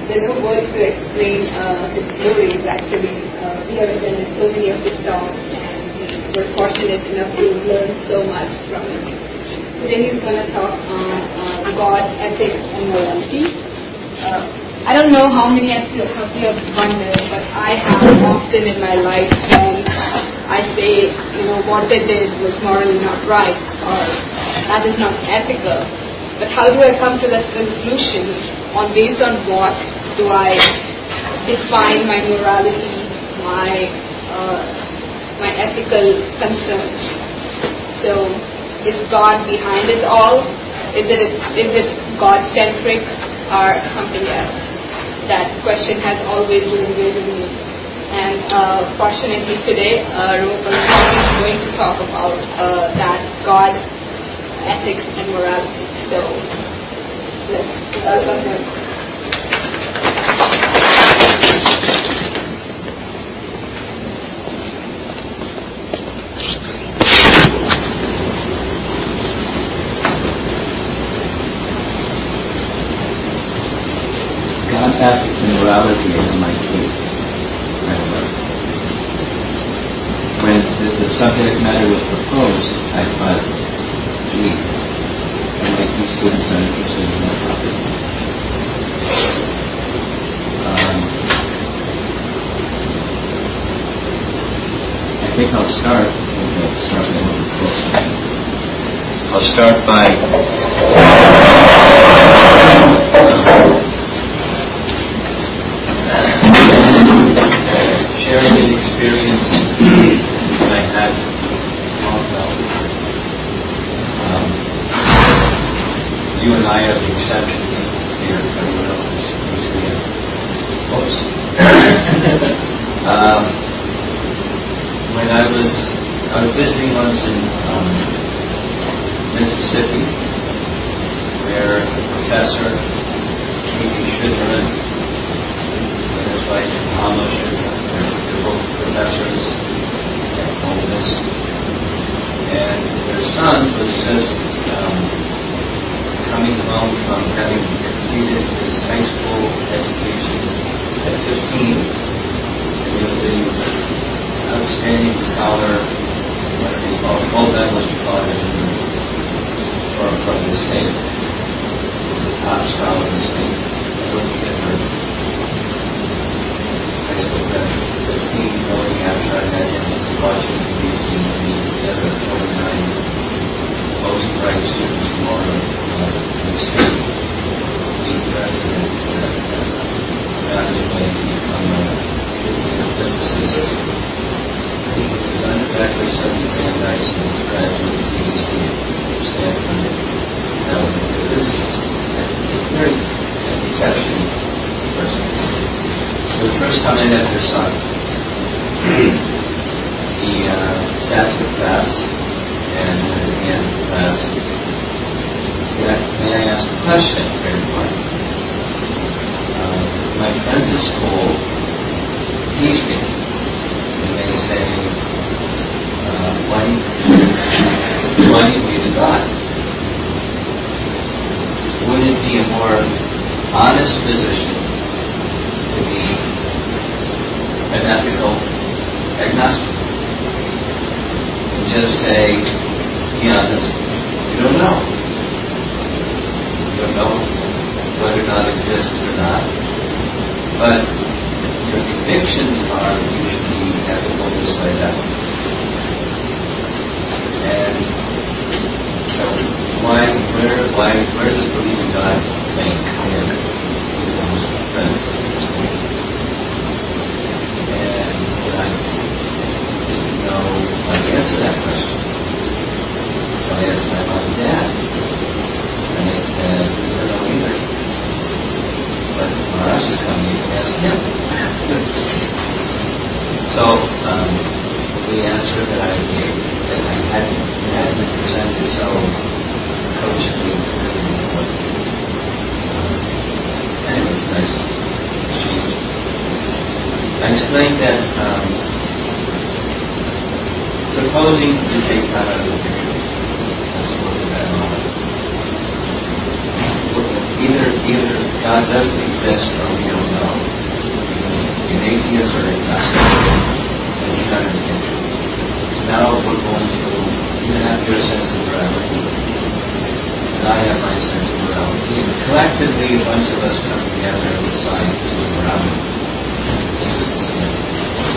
there are no words to explain his glories. Actually, we have attended so many of his talks, and we were fortunate enough to learn so much from him. Today he's going to talk on God, ethics, and morality. I don't know how many of you have wondered, but I have often in my life when I say, what they did was morally not right, or that is not ethical. But how do I come to that conclusion? Based on what do I define my morality, my ethical concerns? So, is God behind it all? Is it God-centric or something else? That question has always been evading me. And fortunately today, Rupa is going to talk about that God, ethics, and morality. So let's welcome him. God, ethics, and morality in my case. When the subject matter was proposed, I thought, gee, MIT students are interested in that topic. I think I'll start by sharing an experience that I had long ago. You and I are the exceptions here. Everyone else is usually close. When I was visiting once in Mississippi, where a professor, K.P. Schwidman, and his wife, Alma Schwidman, they're both professors at Ole Miss, and their son was just coming home from having completed his high school education at 15. He was the outstanding scholar, whatever you call it, gold medalist, you call it, from the state, the top scholar in the state. I don't get her high school graduate, 15, going after I had him in Washington, D.C. to meet together 49 most bright students from all over the state. Being president, on his way to become a physicist. He was undergraduate studying Brandeis and was graduate PhD at Stanford. This is a very exceptional person. So the first time I met their son, he sat to the class, and at the end of the class, may I ask a question for everyone? My friends at school teach me, and they say, why do you believe in God? Wouldn't it be a more honest position to be an ethical agnostic? And just say, be honest, you don't know. You don't know whether God exists or not. But your convictions are that you should be ethical this way, that way. And so where does believing God rank in those friends? And he said, I didn't know how to answer that question. So I asked my mom and dad. And they said, we don't know either. But Maharaj is coming, you can ask him. So the answer that I gave, that I hadn't presented so coachingly, anyways, nice exchange. I explained that supposing you take time out of the picture, let's look at that moment. Either God doesn't exist or we don't know. An atheist or agnostic, any kind of thing. Now we're going to, you have your sense of morality, and I have my sense of morality, and collectively a bunch of us come together and decide this is morality. This is the standard.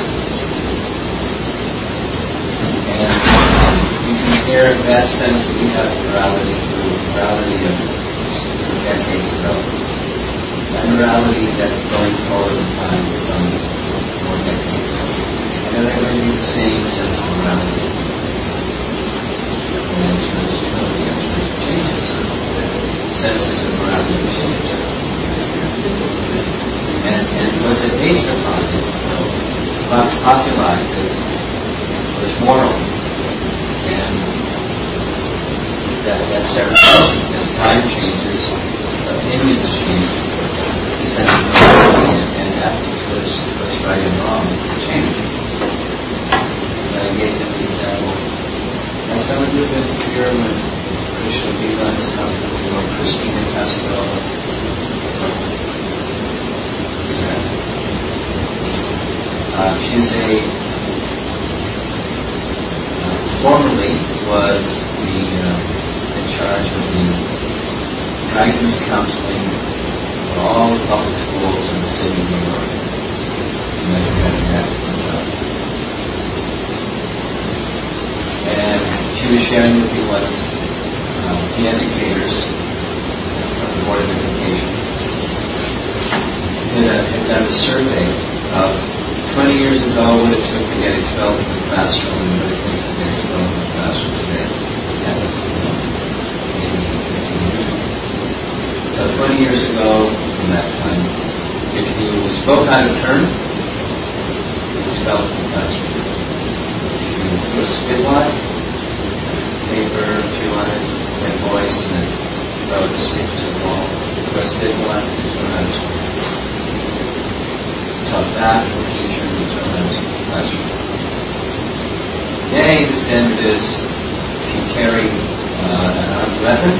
And you compare that sense that we have morality to morality of decades ago. That morality that's going forward in time from more decades. And they're going to be the same sense of morality. The answer is no, the answer is changes. The senses of morality change. And what's it based upon is populi is moral. And that's everything. As time changes, opinions change, the sense of morality and what's right and wrong change. I gave them the example. That's how it would have been here when Krishna Vilas comes or Christina Cascarella. She's formerly was in charge of the guidance counseling for all the public schools in the city of New York. And she was sharing with me once the educators from the Board of Education had done a survey of 20 years ago what it took to get expelled from the classroom and what it takes to get expelled from the classroom today. So 20 years ago, from that time, if you spoke out of turn, you were expelled from the classroom. If you threw a spit wad, paper, chew on it, get boys, and then throw the stick to the wall, throw a spit wad, throw it out of school. Talk back to the teacher and throw it out of the classroom. Today, the standard is if you carry an armed weapon,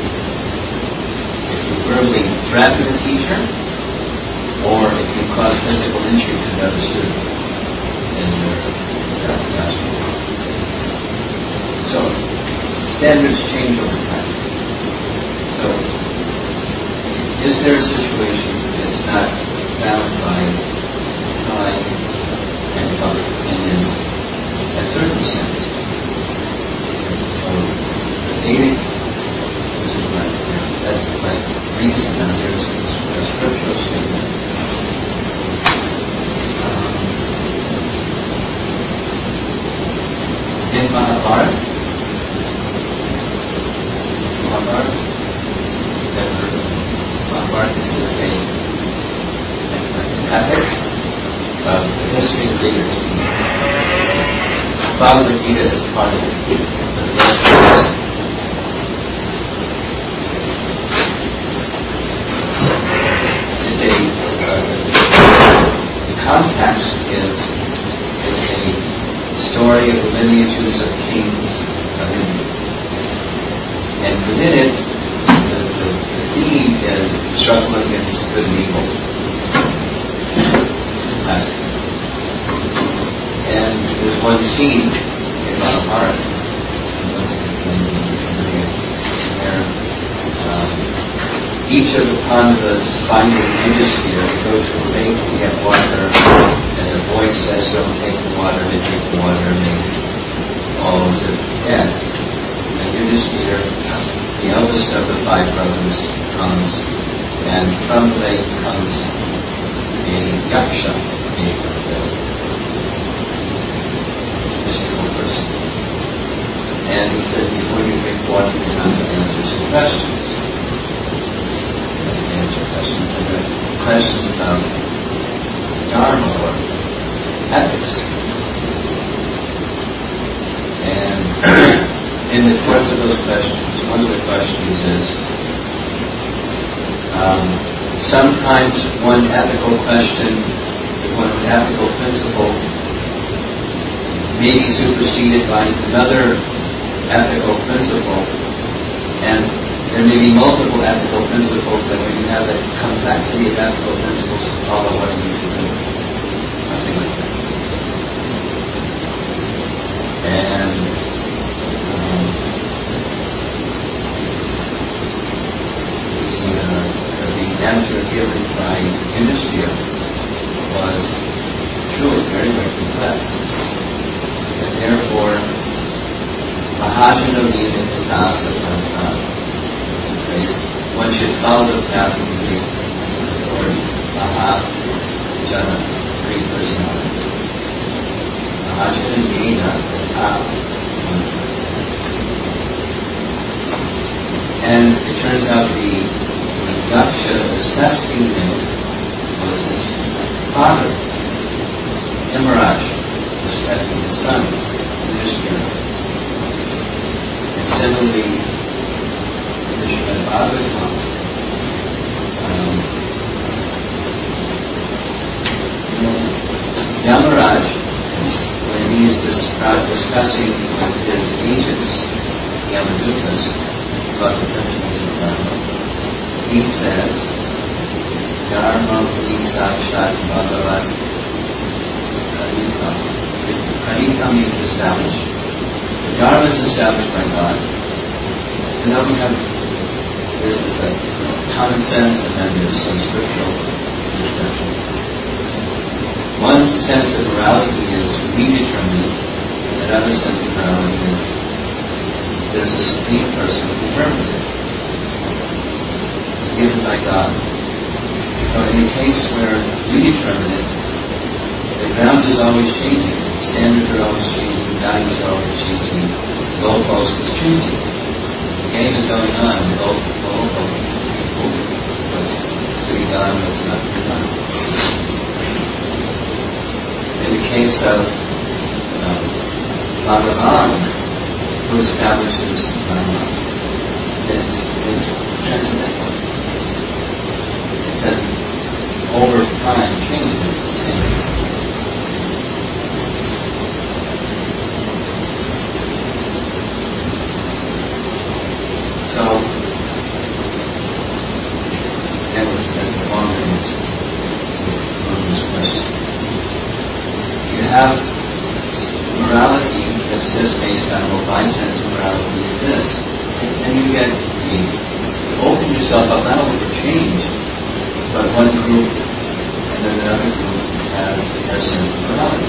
if you verbally threaten a teacher, or if you cause physical injury to another student in your classroom. So, standards change over time. So, is there a situation that's not bound by time and public opinion and circumstance? So, the Vedic, that's my reason, and there's a scriptural statement. In Mahabharata, Mahabharata is the same epic of the history of Vedic thinking. Bhagavad Gita is part of it. The context is a story of the lineages of kings of India. And within it, the theme is the struggle against good and evil. And there's one scene in Mahabharata where each of the Pandavas finding Yudhishthira go to a lake to get water, and their voice says, "Don't take the water," and they take the water, and they all as if dead. And Yudhishthira, the eldest of the 5 brothers, comes, and from the lake comes a yaksha, a mystical person. And he says, before you drink water, you have to answer some questions. Answer questions, and the questions about dharma or ethics. And in the course of those questions, one of the questions is sometimes one ethical question, one ethical principle may be superseded by another ethical principle, and There may be multiple ethical principles, and when you have a complexity of ethical principles to follow, what do you do? Something like that. And the answer given by Yudhishthira was truly very, very complex. And therefore, Mahajana Vida Vitasa Pantha, one should follow the path of the great authorities. Mahajana, great personalities. Mahajana Vida Vitasa. And it turns out when Daksha was testing him, was his father. Yamaraj was testing his son, Yudhishthira. And similarly, the Srimad Bhagavatam, Yamaraj, when he is discussing with his agents, Yamadutas, about the principles of Dharma, he says, Dharma Puri Sakshat Bhagavat Pranita. Pranita means established. The Dharma is established by God. And now we have, this is like common sense, and then there's some scriptural perspective. One sense of morality is predetermined, and another sense of morality is there's a supreme person who determines it. It's given by God. So in a case where we determine it, the ground is always changing, standards are always changing, values are always changing, the goalpost is changing. The game is going on, the goalpost is moving. What's to be done, what's not to be done. In the case of Bhagavan, who establishes Dharma, it's transcendental. It doesn't, over time, change. It's the same. So, that's the longer answer on this question. You have morality that's just based on, well, my sense of morality is this. And you open yourself up not only to change, but one group and then another group has their sense of morality.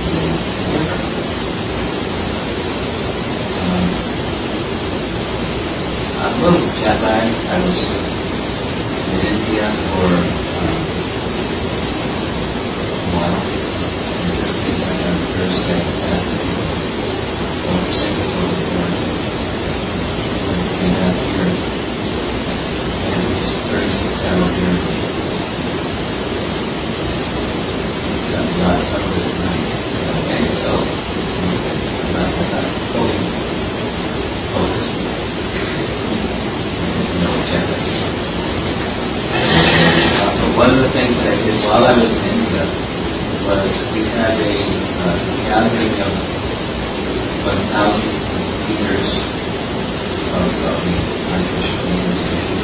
I'm a little jet lagged. I was in India for a while. I just came back on Thursday afternoon. Went to Singapore with Thursday. And came out here. And it was 36-hour journey. Got lots of it at night. Okay, so I'm not fully focused. But one of the things that I did while I was in India was we had a gathering of 1,000 leaders of the British organization,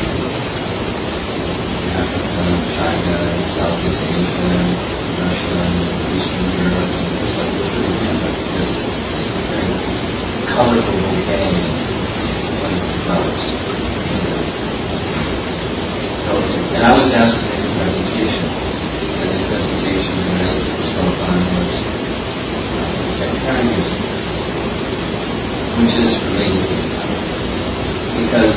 Africa, China, Southeast Asia, Russia, and Eastern Europe. It's like this really kind of this very colorful bouquet of flowers. And I was asked to make a presentation. And the presentation that I spoke on was sectarianism, which is related to that. Because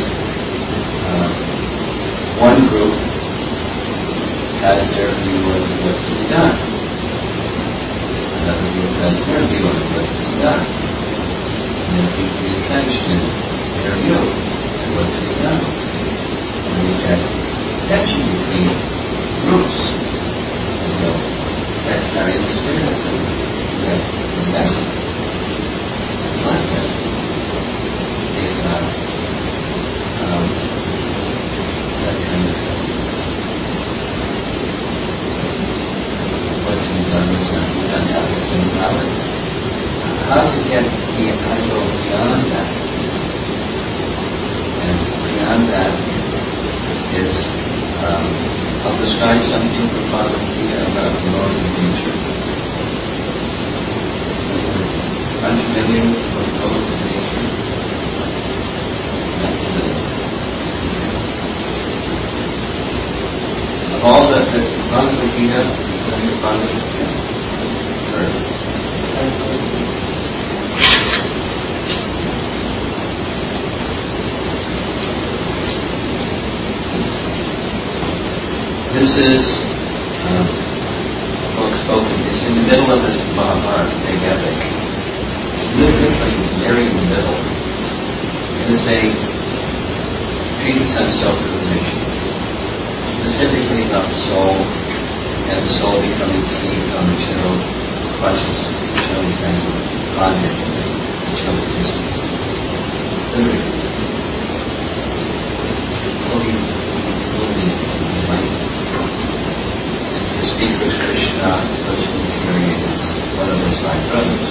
one group has their view of what to be done. Another group has their view of what to be done. And there can be entrenched in their view of what to be done. And we get tension between groups. And the sectarian spirit that invested, not invested, based on that kind of what to be done is not to be done, ethics and morality. How does it get how to go beyond that? And beyond beyond that is, I'll describe something from Bhagavad Gita about the laws of nature. Unfamiliar with the laws of nature? Of all the Bhagavad Gita, Bhagavad Gita, this is a book spoken. It's in the middle of this Mahabharata, big epic. It's literally very in the middle. It is a treatise on self-realization, specifically about the soul and the soul becoming free from material clutches, material entanglement, bondage, material existence. Literally. Fully enlightened. To speak with Krishna, Krishna's hearing is one of his five brothers.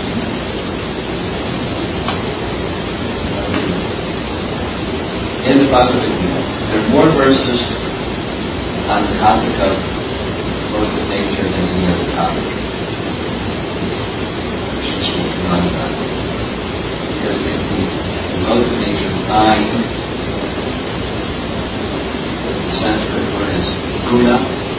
In the Bhagavad Gita, there are more verses on the topic of modes of nature than any other topic. Krishna speaks a lot about it. Because the modes of nature find the Sanskrit word is guna.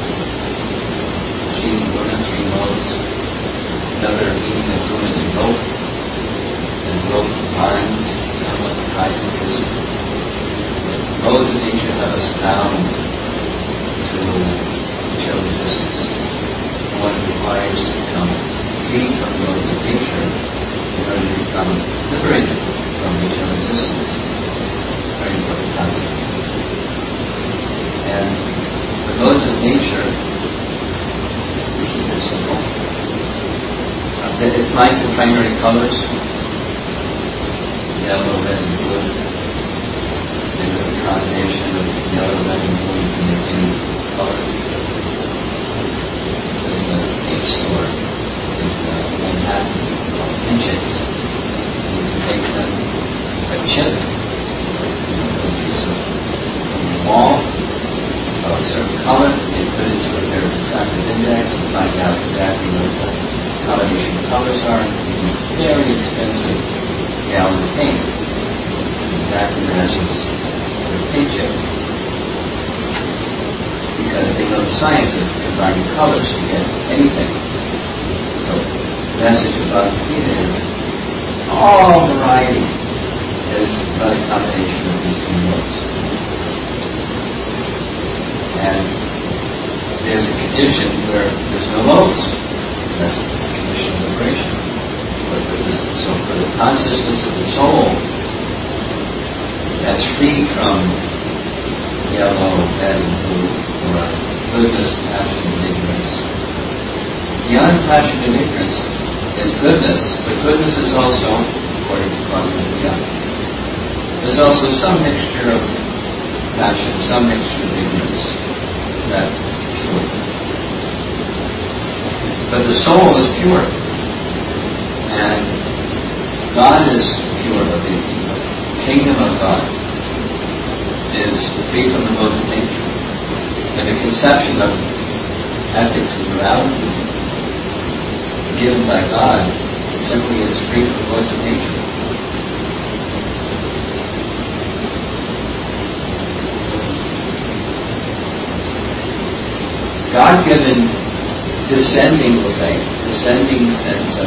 Guna, three modes. Another meaning of guna is growth. And growth binds somewhat ties a person. Modes of nature have us bound to material existence. One requires to become free from the modes of nature in order to become liberated from material existence. It's a very important concept. And the modes of nature, it's like the primary colors, yellow, red, and blue. And with the combination of yellow, red, and blue, you can make any color. There's a paint store in Manhattan called Pinchicks. You can take a chip, a piece of wall of a certain color, and put it into their refractive index and find out exactly what the combination of colors are. Very expensive gallon of paint. Exactly matches the paint chip. Because they know the science of combining colors to get anything. So the message about the Gita is all variety is about a combination of these three modes. And there's a condition where there's no modes. That's the condition of liberation. So for the consciousness of the soul that's free from yellow, red, and blue, or goodness, passion, and ignorance. Beyond passion and ignorance is goodness, but goodness is also, according to Bhagavad Gita, there's also some mixture of passion, some mixture of ignorance. That's pure. But the soul is pure. And God is pure. The kingdom of God is free from the modes of nature. And the conception of ethics and morality given by God simply is free from the modes of nature. God-given descending, we'll say, descending sense of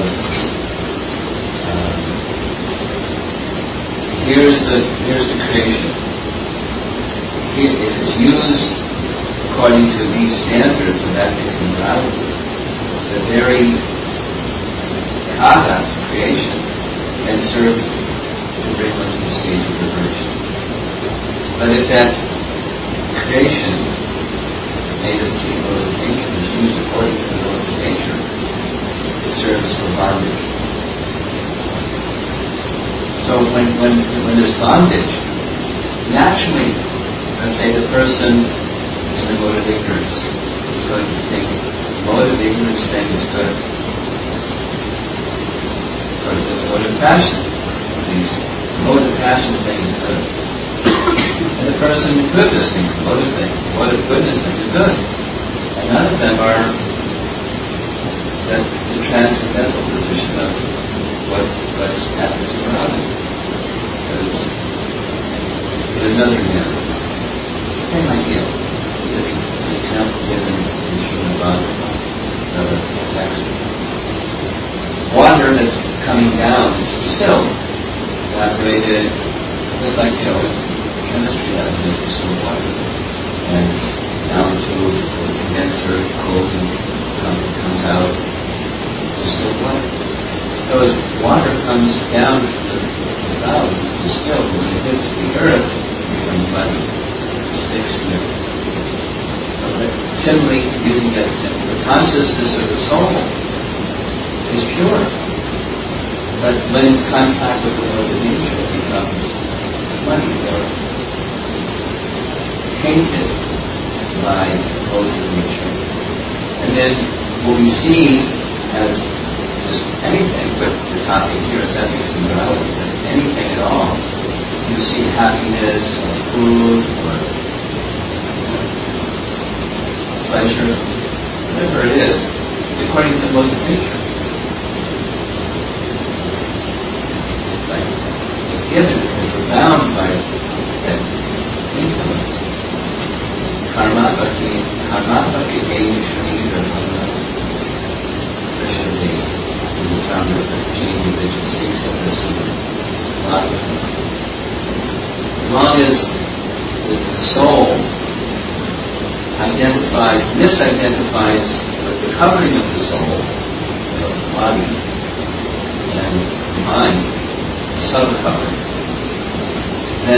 here's the creation. If it's used according to these standards of ethics and morality, the very kata, creation, can serve to bring one to the stage of liberation. But if that creation made of three modes of nature is used according to the modes of nature, it serves for bondage. So when there's bondage, naturally, let's say the person in the mode of ignorance is going to think the mode of ignorance thing is good. The person in the mode of passion thinks the mode of passion thing is good. And the the person goodness thinks, what if goodness thinks good? And none of them are the transcendental position of what's happens around it. Because in another manner, same idea. It's an example given in Srimad Bhagavatam, another text. Water that's coming down is still evaporated, just like, chemistry evaporates distilled water. And down to the condenser, cools and comes out distilled water. So as water comes down to the clouds, it's distilled. When it hits the earth, it becomes muddy. It sticks to it. Simply using it, the consciousness of the soul is pure. But when in contact with the laws of nature, it becomes muddy or tainted by the laws of nature. And then what we see as just anything, but the topic here is ethics and morality, but anything at all, you see happiness or food or pleasure, whatever it is, it's according to the laws of nature. It's like it's given, it's bound by that influence. Karma bhakti devi shrita Krishna Devi is the founder of the Jain religion, speaks of this in Bhagavatam. As long as the soul misidentifies with the covering of the soul, the body, and the mind, the subtle covering, then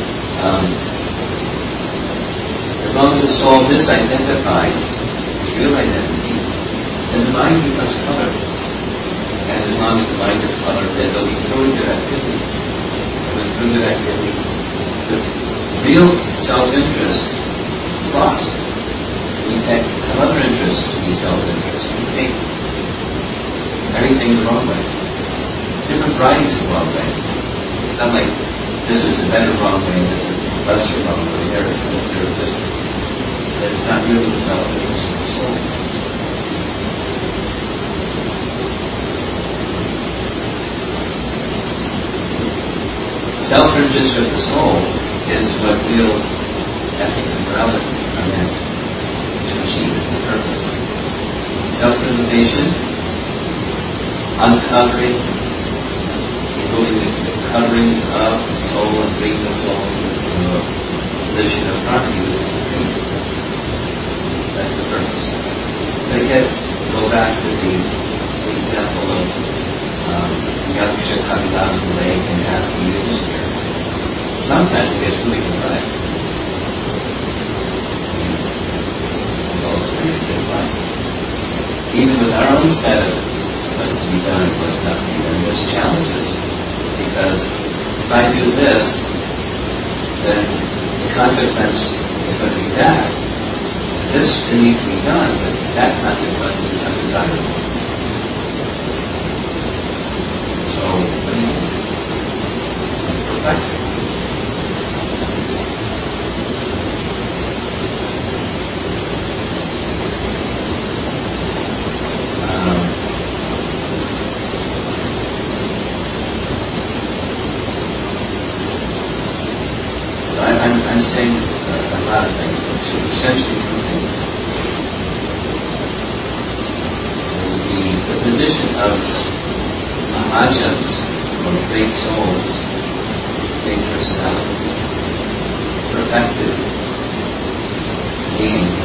as long as the soul misidentifies its real identity, then the mind becomes colored. And as long as the mind is colored, then there'll be fluid activities. And with fluid activities, the real self-interest is lost. We take some other interest to be self-interest. We take everything the wrong way. Different varieties of wrong way. It's not like this is a better wrong way and this is a lesser wrong way. It's not really the self-interest of the soul. Self-interest of the soul is what real ethics and morality are meant to achieve the purpose. Self-realization, uncovering, including the coverings of the soul and bringing the soul to a position of harmony with the Supreme. That's the purpose. But it go back to the example of Yaksha coming out of the lake and asking you to steer. Sometimes it gets really complex. Even with our own set of what's to be done and what's not to be done, there's challenges. Because if I do this, then the consequence is going to be that. This needs to be done, but that consequence is undesirable. So, it's perplexing. I'm saying a lot of things, but essentially two things. The position of Mahajans, or great souls, great personalities, perfected beings,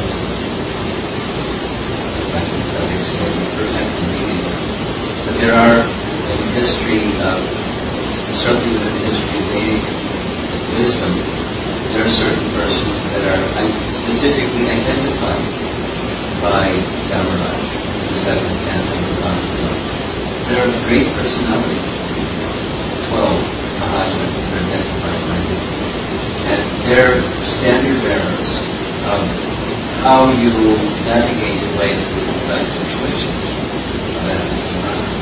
perfected beings. But there are, in the history of, certainly within the history of Vedic wisdom, there are certain persons that are specifically identified by Dharmaraj, the seventh canto of the Bhagavatam. There are great personalities, 12 Mahajans that are identified by them. And they're standard bearers of how you navigate your way through complex situations of ethics and morality.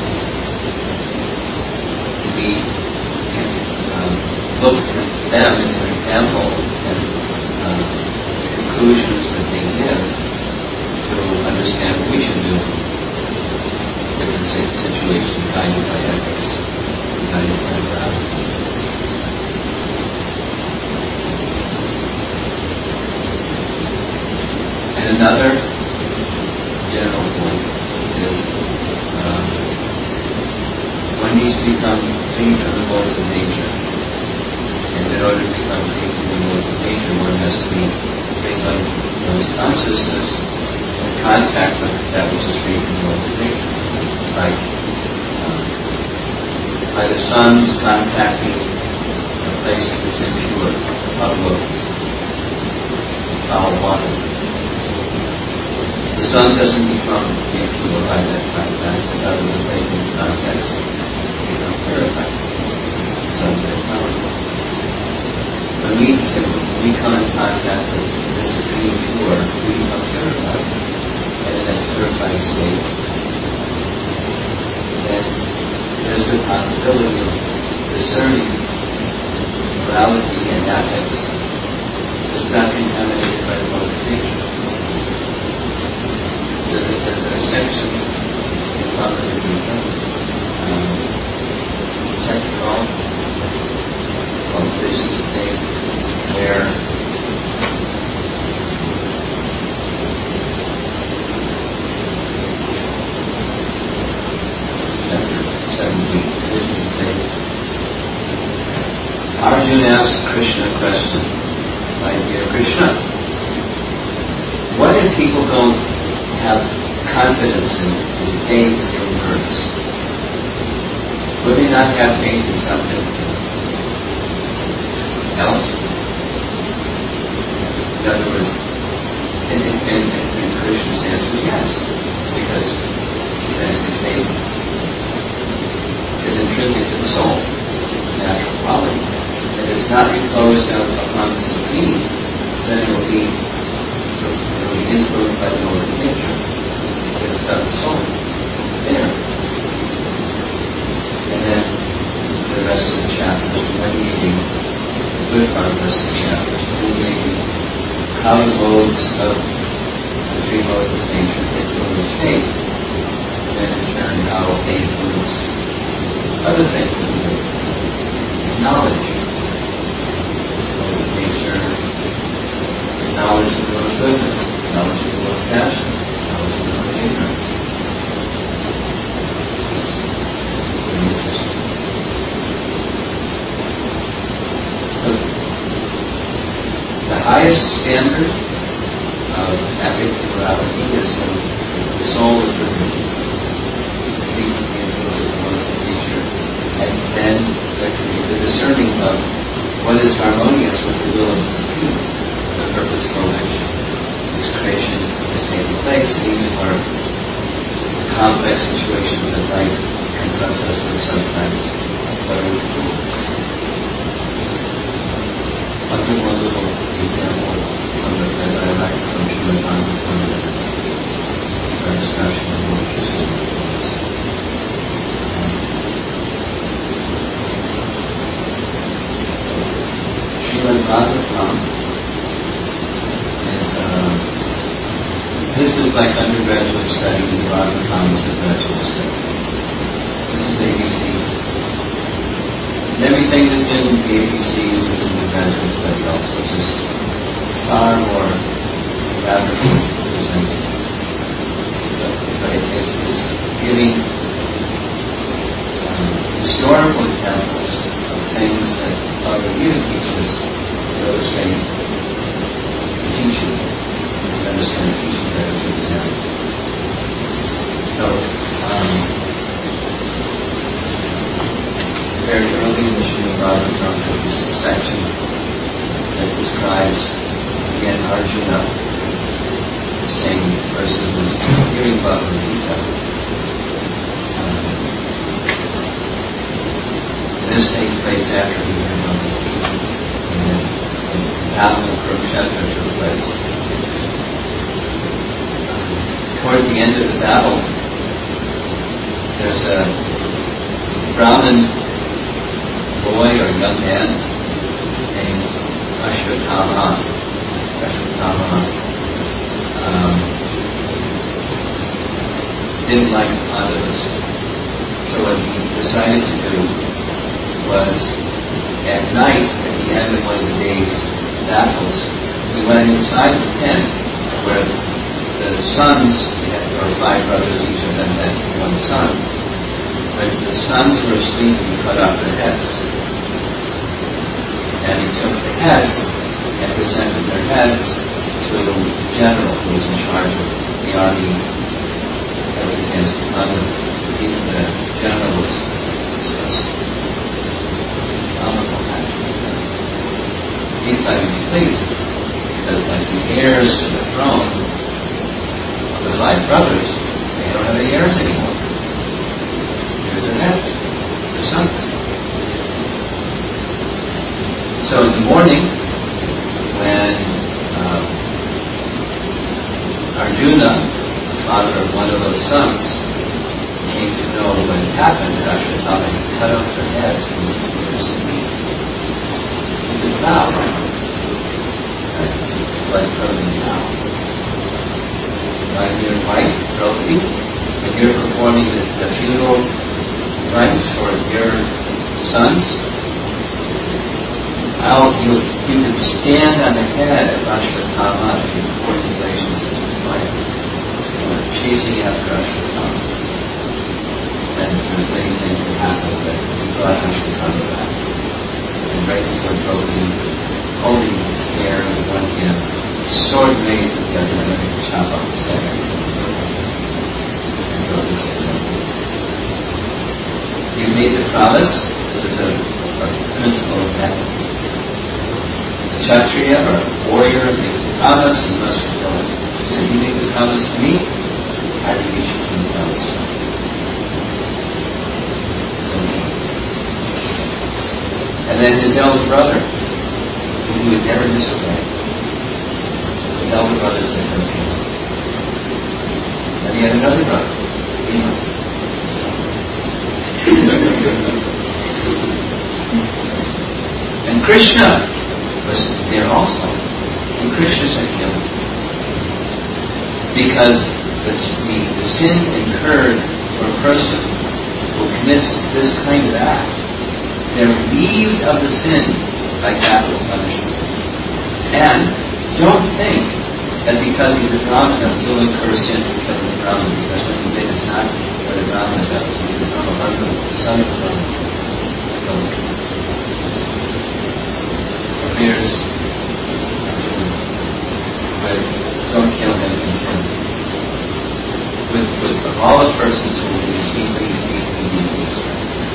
We can look to them as an example and guided by ethics, guided by morality. And another general point is one needs to become free from the laws of nature. And in order to become free from the laws of nature, one has to be free from one's consciousness and contact with that which is free from the laws of nature. It's like the sun's contacting a place that's impure, a puddle of foul water. The sun doesn't become impure by that contact, but other than placing contacts become purified. The sun is very powerful. When we come in contact with the supreme pure, we become purified. And in that purified state, then there's the possibility of discerning morality and ethics is not contaminated by the laws of nature. There's a section in Bhagavad Gita, chapter 12, called Visions of Faith, where chapter 17, Visions of Faith, Arjuna asked Krishna a question. My dear Krishna, what if people don't have confidence and faith in words? Would they not have faith in something else? In other words, and Krishna's answer is yes, because he says that faith is intrinsic to the soul. It's its natural quality. If it's not imposed upon the Supreme, then it will be influenced by the laws of nature. If it's of the soul, there. And then the rest of the chapters, delineating the good part of the rest of the chapters, delineating how the modes of the three modes of nature influence faith, and then in turn how faith influences other things, knowledge. Modes of nature, knowledge of the Lord of goodness, knowledge of the Lord of passion, knowledge of the Lord of ignorance. It's very interesting. The highest standard of ethics and morality is when the soul is free from the influence of the laws of nature, and then the discerning of what is harmonious with the will of the Supreme, the purpose for which this creation is taking place, even our complex situations that life confronts us with sometimes. I'll give one little example that I like from Srimad Bhagavatam, our discussion of Lord Krishna. Srimad Bhagavatam this is like undergraduate study, and Bhagavatam is a graduate study. This is ABC. And everything that's in the ABCs is in the graduate study also, just far more rapidly presented. So it's giving historical examples of things that Bhagavad Gita teaches to illustrate the teaching, and understand the teaching better, for example. So, very early in the Srimad Bhagavatam, there's this section that describes, again, Arjuna, the same person who was hearing Bhagavad Gita. This takes place after he heard Bhagavad Gita, and then the battle of Kurukshetra took place. Towards the end of the battle, there's a Brahmin boy or young man named Ashwatthama. Didn't like Pandavas. So what he decided to do was, at night, at the end of one of the day's battles, he went inside the tent where the sons, there were 5 brothers, each of them had 1 son. But the sons were asleep, and he cut off their heads. And he took the heads and presented their heads to the general who was in charge of the army that was against London. Even the general was he thought he'd be pleased, because like the heirs to the throne of the 5 brothers, they don't have any heirs anymore. Here's their heads, their sons. So in the morning, when Arjuna, the father of one of those sons, came to know what had happened to Ashwatthama, he cut off their heads and was in their sleep. He did vow, blood curdling vow. My dear wife, Draupadi, if you're performing the funeral rites for your sons, you can stand on the head of Ashwatthama and give 40 relations to his wife. Chasing after Ashwatthama. And many things that happened, but he brought Ashwatthama back. And right before Draupadi, holding his hair in one hand, sword raised with the other, and ready to chop off his head. And Draupadi said, no. You made the promise. This is a principle of that. Kshatriya, or a warrior, makes the promise, he must fulfill it. So you make the promise to me, I think you should keep the promise. And then his elder brother, who would never disobey, his elder brother said, okay. And he had another brother, Bhima. And Krishna was there also. And Krishna said, kill him. Because the sin incurred for a person who commits this kind of act, they're relieved of the sin by capital punishment. And don't think that because he's a Brahmana, he'll incur sin for killing a Brahmana, because when he did, it's not what a Brahmana does. He's become a husband, the son of a Brahmana. So, appears, but don't kill him in front. With all the persons who will be deeply disturbed.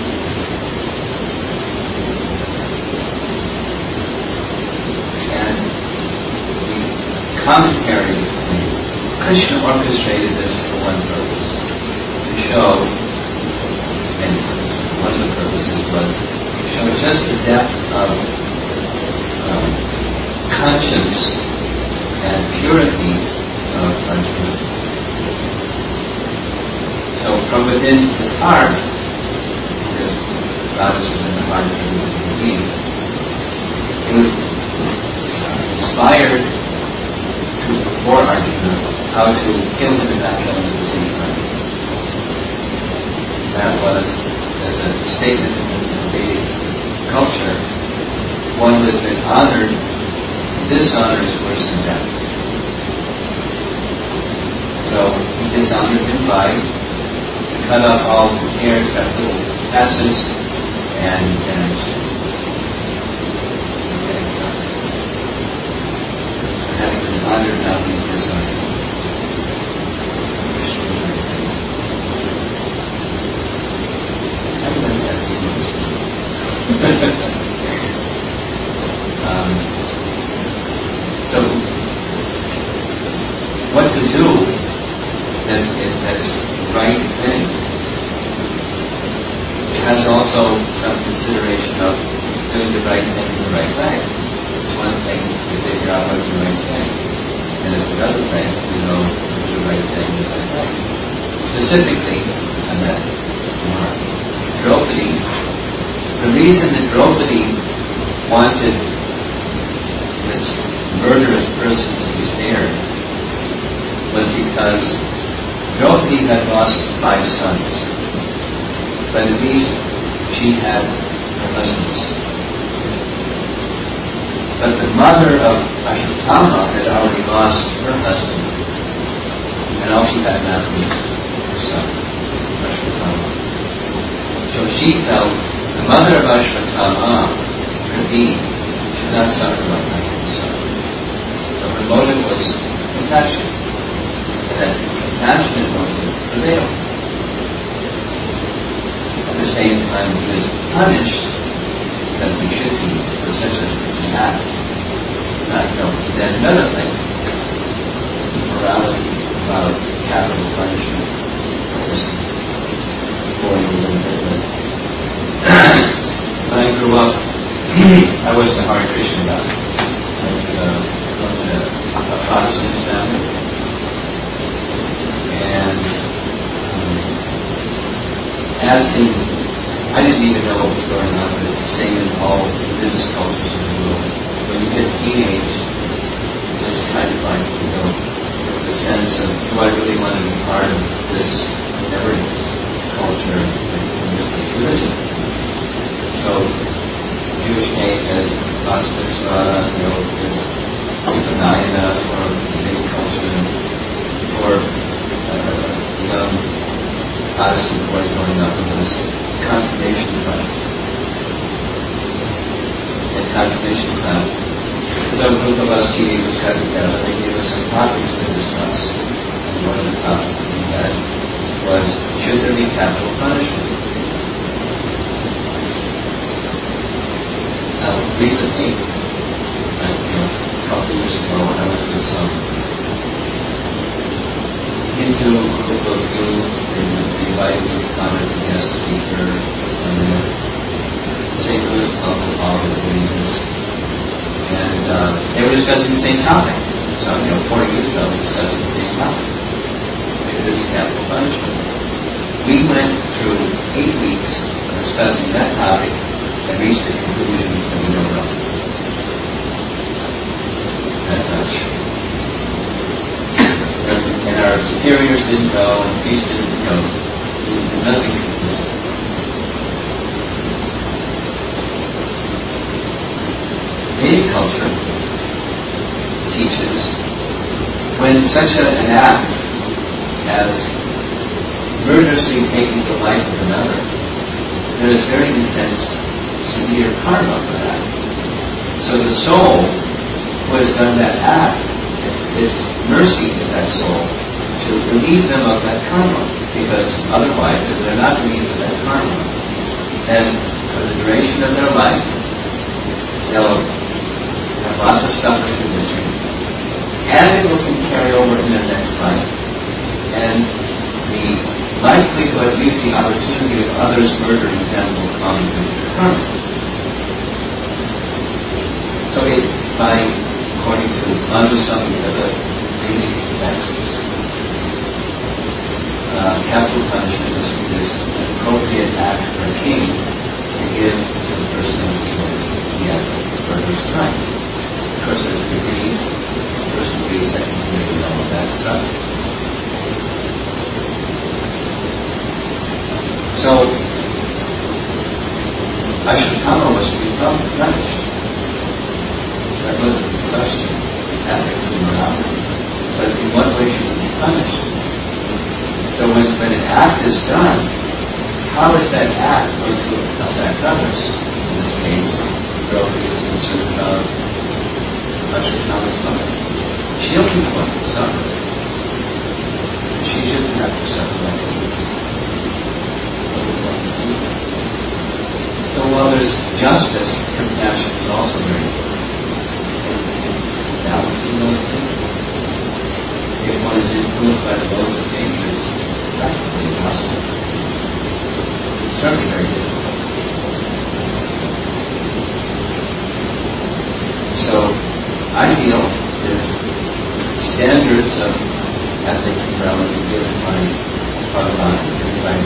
And the commentary explains Krishna orchestrated this for one purpose, to show, and one of the purposes was to show just the depth of conscience and purity of Arjuna. So from within his heart, because God is within the heart of every human being, it was inspired for Arjuna how to kill him and not kill him at the same time. That was, as a statement in the Vedic culture, one who has been honored, dishonor is worse than death. So he dishonored him by cut off all of his hair except little patches and having been honored, now he's dishonored. So, what to do that's the right thing has also some consideration of doing the right thing in the right way. It's one thing to figure out what's the right thing, and it's another thing to know the right thing in the right way. Specifically, on that remark, Draupadi, the reason that Draupadi wanted this murderous person to be spared was because Draupadi had lost 5 sons. But at least she had her husband's. But the mother of Ashwatthama had already lost her husband, and all she had now was her son, Ashwatthama. So she felt the mother of Ashwatthama should not suffer like that for the son. So her motive was compassion. That compassionate motive prevailed. At the same time, he was punished because he should be for such an act. There's another thing. Morality about capital punishment. Just boring a little bit. When I grew up, I wasn't a Hare Krishna guy. I was from a Protestant family. And I didn't even know what was going on, but it's the same in all business cultures in the world. When you hit teenage, it's kind of like, the sense of, do I really want to be part of this, whatever it is, culture, in this case, religion? So, Jewish name as Vasudesvara, is Vinayana, or Vedic culture, or young Protestant boy growing up in this confirmation class. In confirmation class, so a group of us teenagers got together, they gave us some topics to discuss. And one of the topics that we had was, should there be capital punishment? Now, recently, a couple of years ago, I was with some Hindu group of youth. They invited me to come as a guest speaker on the St. Louis local hall of believers. And they were discussing the same topic. So, 4 years ago, discussing the same topic. Should there be capital punishment? We went through 8 weeks discussing that topic and reached the conclusion that we don't know. That much. And our superiors didn't know, and priests didn't know. Nothing consistent. Vedic culture teaches when such an act has murderously taken the life of another, there is very intense, severe karma for that. So the soul who has done that act, it's mercy to that soul to relieve them of that karma, because otherwise, if they're not relieved of that karma, then for the duration of their life, they'll have lots of suffering and misery, and it will carry over in their next life, and the likelihood, at least the opportunity of others murdering them will come due to karma. So according to Manusambhita, the Vedic texts, capital punishment is an appropriate act for a king to give to the person who killed the murderous crime. Of course, there's degrees, first degree, second degree, and all of that stuff. So, Ashwatthama was to be punished. That wasn't the question. Ethics and morality. But in what way should he be punished? So when an act is done, how is that act going to affect others? In this case, Draupadi was concerned about Ashwatthama's mother. She'll be the one to suffer. She shouldn't have to suffer like that. So while there's justice, compassion is also very important. Balancing those things. If one is influenced by the modes of danger, it's practically impossible. It's certainly very difficult. So, I feel this standards of ethics and morality given by Bhagavan, given by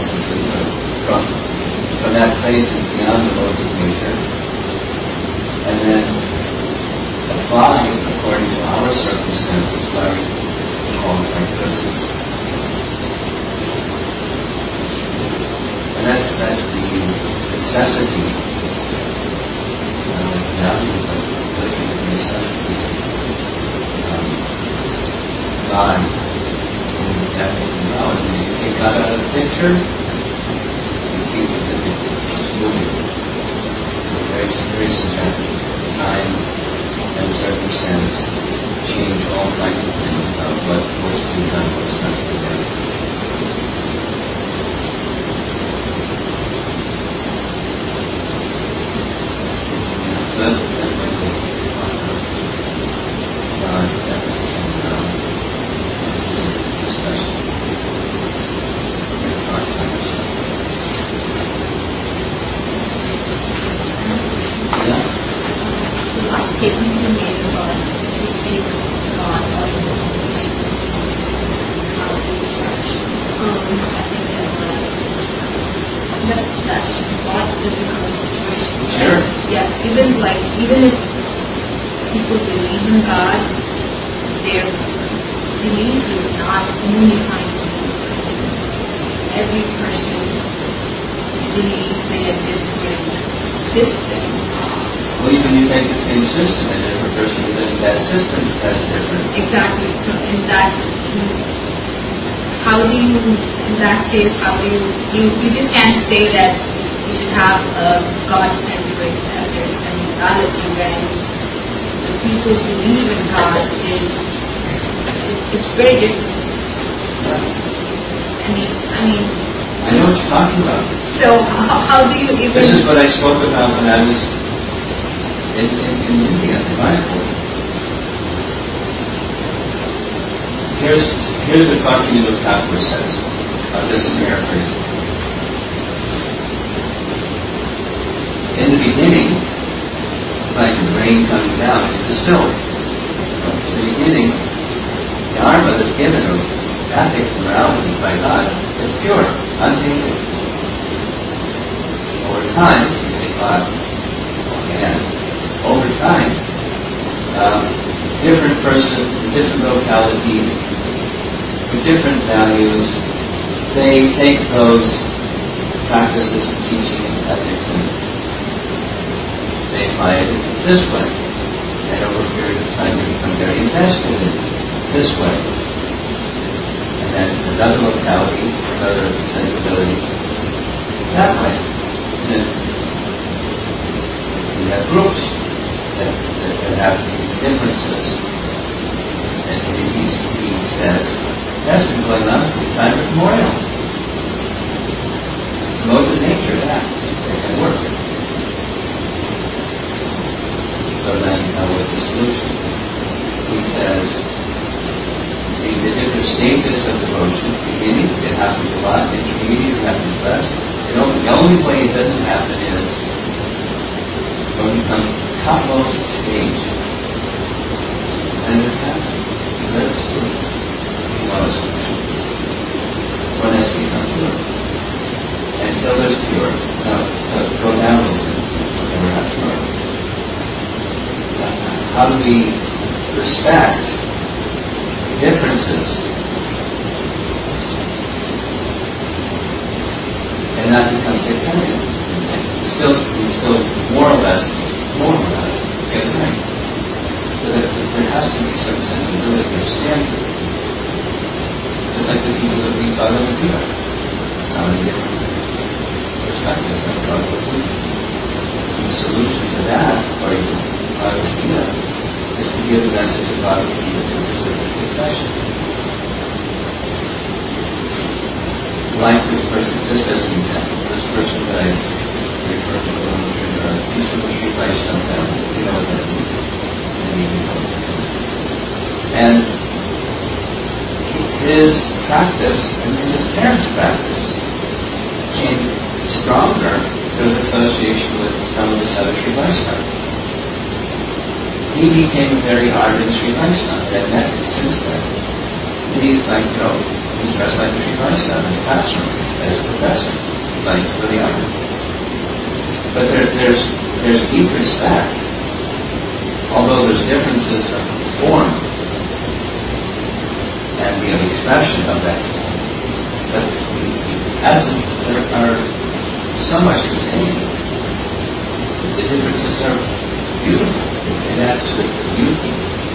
from that place beyond the modes of nature, and then apply according to our circumstances by qualified persons. And that's necessity. Value, but necessity. God, when you have knowledge, and you take God out of the picture, you keep the picture just moving. Very, very subjective. Time and circumstance change all kinds of things about what's supposed to be done, what's not to be done. So that's my goal. God, ethics, and discussion. Thoughts on this. Yeah. The last statement you made about the faith of God or in the foundation how we church. I think that's what the difficult situation. Sure. Yeah, even if people believe in God, their belief is not unifying. Every person believes in a different system. Well, even you take the same system, and every person within that system has different. Exactly. So in that, how do you, in that case, you just can't say that you should have a God-centric ethics and morality when the people who believe in God is very different. I mean. I know what you're talking about. So how do you even? This is what I spoke about when I was in India, in Manipur. Here's what Bhaktivinoda Thakur says. I'll just paraphrase. In the beginning, like the rain coming down, it's distilled. In the beginning, the dharma that's given of ethics and morality by God is pure, untainted. Over time, you say God, and over time, different persons in different localities with different values, they take those practices and teachings and ethics and they apply it this way. And over a period of time they become very invested in this way. And then another locality, another sensibility that way. And then we have groups that have these differences. And he says, that's been going on since time immemorial. Laws of nature, that can work. So then, what's the solution? He says, the different stages of devotion, beginning, it happens a lot, intermediate, it happens less. The only way it doesn't happen is when it comes to the topmost stage. And it happens. There's a solution. One has to become pure. Until there's pure. Now, so go down a little bit. We're not pure. How do we respect differences and not become sectarian? We still more or less get it right. So that there has to be some sensibility of standard. Just like the people that read Bhagavad Gita. Some different perspectives of Bhagavad Gita. And the solution to that, according to Bhagavad Gita, is to give the message of Bhagavad Gita in specific succession. Like this person, just as an example, this person that I referred to earlier, he's from the Sri Vaishnava family. You know what that means. And his practice and his parents' practice came stronger through the association with some of the other Sri Vaishnava. He became a very ardent Sri Vaishnava and met him since then. And he's like, he's dressed like a Sri Vaishnava in the classroom as a professor. He's like really ardent. But there's deep respect, although there's differences of form and the expression of that form. But the essences are so much the same. the differences are beautiful. It adds to the beauty.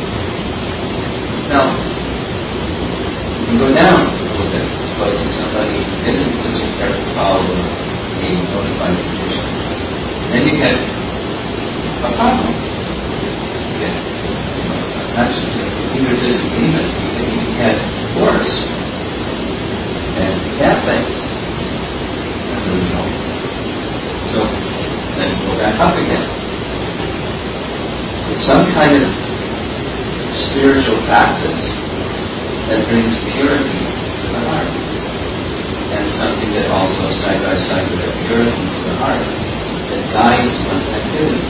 Now, you go down a little bit, supposing somebody isn't such a careful follower of a notified tradition. Then you get a problem. You get not just either disagreement, you get force and bad things as a result. So then go back up again. It's some kind of spiritual practice that brings purity to the heart, and something that also side by side with that purity to the heart that guides one's activities.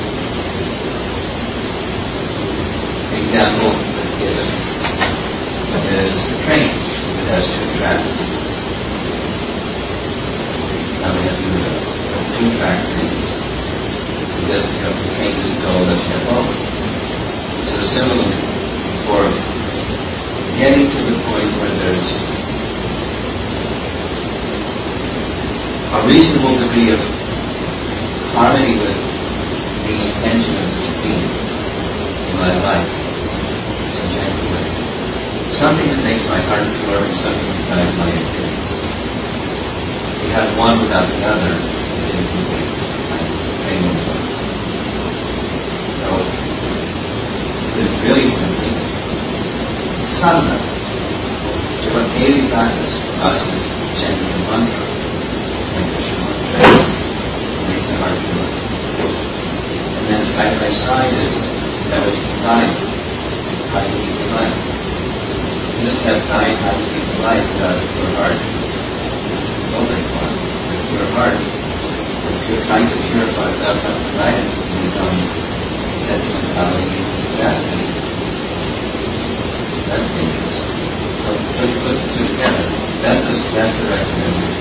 The example that's given is the train. It has two tracks. Now we have two-track trains. The train doesn't go unless you have both. So similarly, for getting to the point where there's a reasonable degree of harmony with the intention of the Supreme in my life, something that makes my heart pure and something that guides my activities. You have one without the other, it's incomplete. So, it's really simply sadhana. Our daily practice for us is chanting the mantra, makes the heart pure. And then side by side is that which can guide how you keep the life. You just have guide how you keep the life without a pure heart. Only one. With a pure heart. If you're trying to purify without having guidance, you become sentimentality and fantasy. That's dangerous. So you put the two together. That's the recommendation.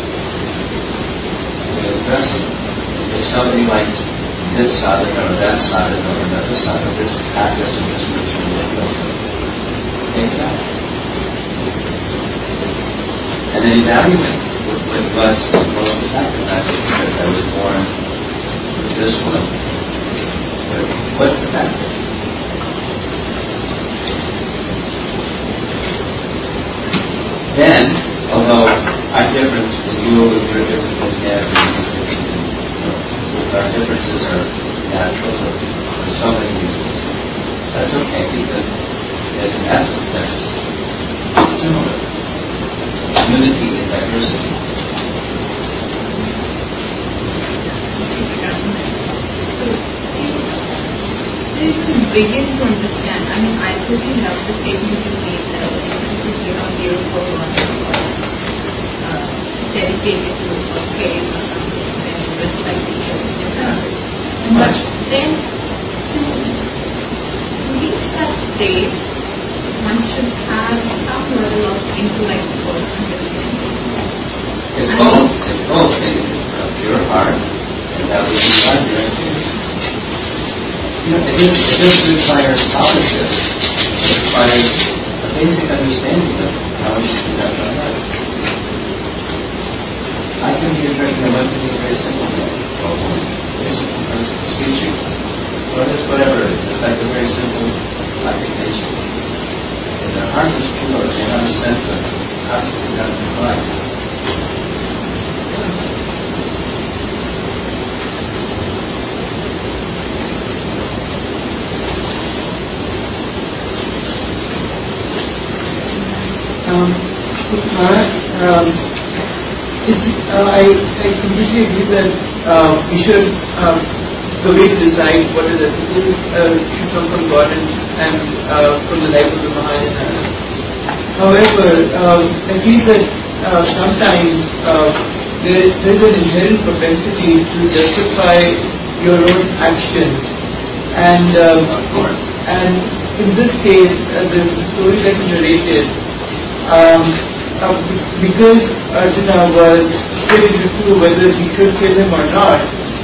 If somebody likes this sadhana or that sadhana or another sadhana, this practice or this ritual, take it out. And then evaluate with what's most effective. Not just because I was born with this one, but what's effective? Then, although I'm different than you, and you're different than Deb, our differences are natural for so many reasons. That's okay, because as an essence that's similar. Unity in diversity. So you can begin to understand. I mean, I totally love the statement you made that this is, beautiful or dedicated to caring or something and respect each other's differences. But then, to reach that state, one should have some level of intellectual understanding. It's both a pure heart and that we can find your activity. It doesn't require scholarship. It requires a basic understanding of how we should conduct our life. I come here drinking a weapon in a very simple way. Very simple person speaking. Or just whatever it is. It's like a very simple occupation. And their heart is pure. They have a sense of how to conduct their life. I completely agree that we should, the way to decide what is ethical should come from God and from the life of the Mahayana. However, I feel that sometimes there is an inherent propensity to justify your own actions, and of course. And in this case, the story that you narrated, because Arjuna was split into two whether he should kill him or not,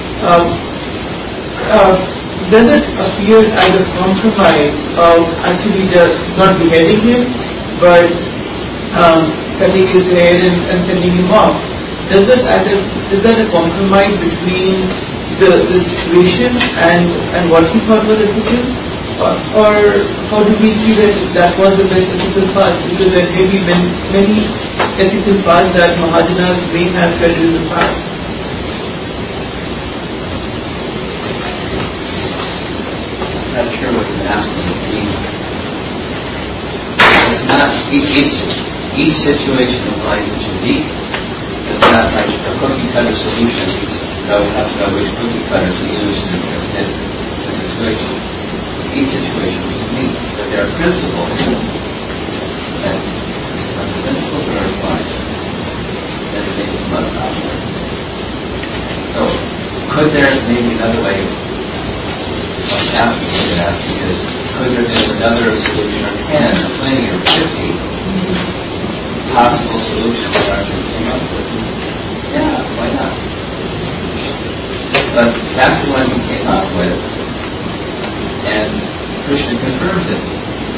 does it appear as a compromise of actually just not beheading him, but cutting his head and sending him off? Is that a compromise between the situation and what he thought was ethical, or how do we see that was the best ethical path? Because there may be many ethical paths that Mahajanas may have treaded in the past. I'm not sure what you're asking me. It's not, each situation of life is unique. It's not like a cookie cutter solution. You just have to know which cookie cutter to use to fit the situation. Each situation is unique. But there are principles, and when the principles are applied, then it makes them much faster. So, could there maybe another way of asking what you're asking is, could there be another solution, or 10, or 20, or 50 possible solutions that Arjuna came up with? Yeah, why not? But that's the one he came up with, and Krishna confirmed it.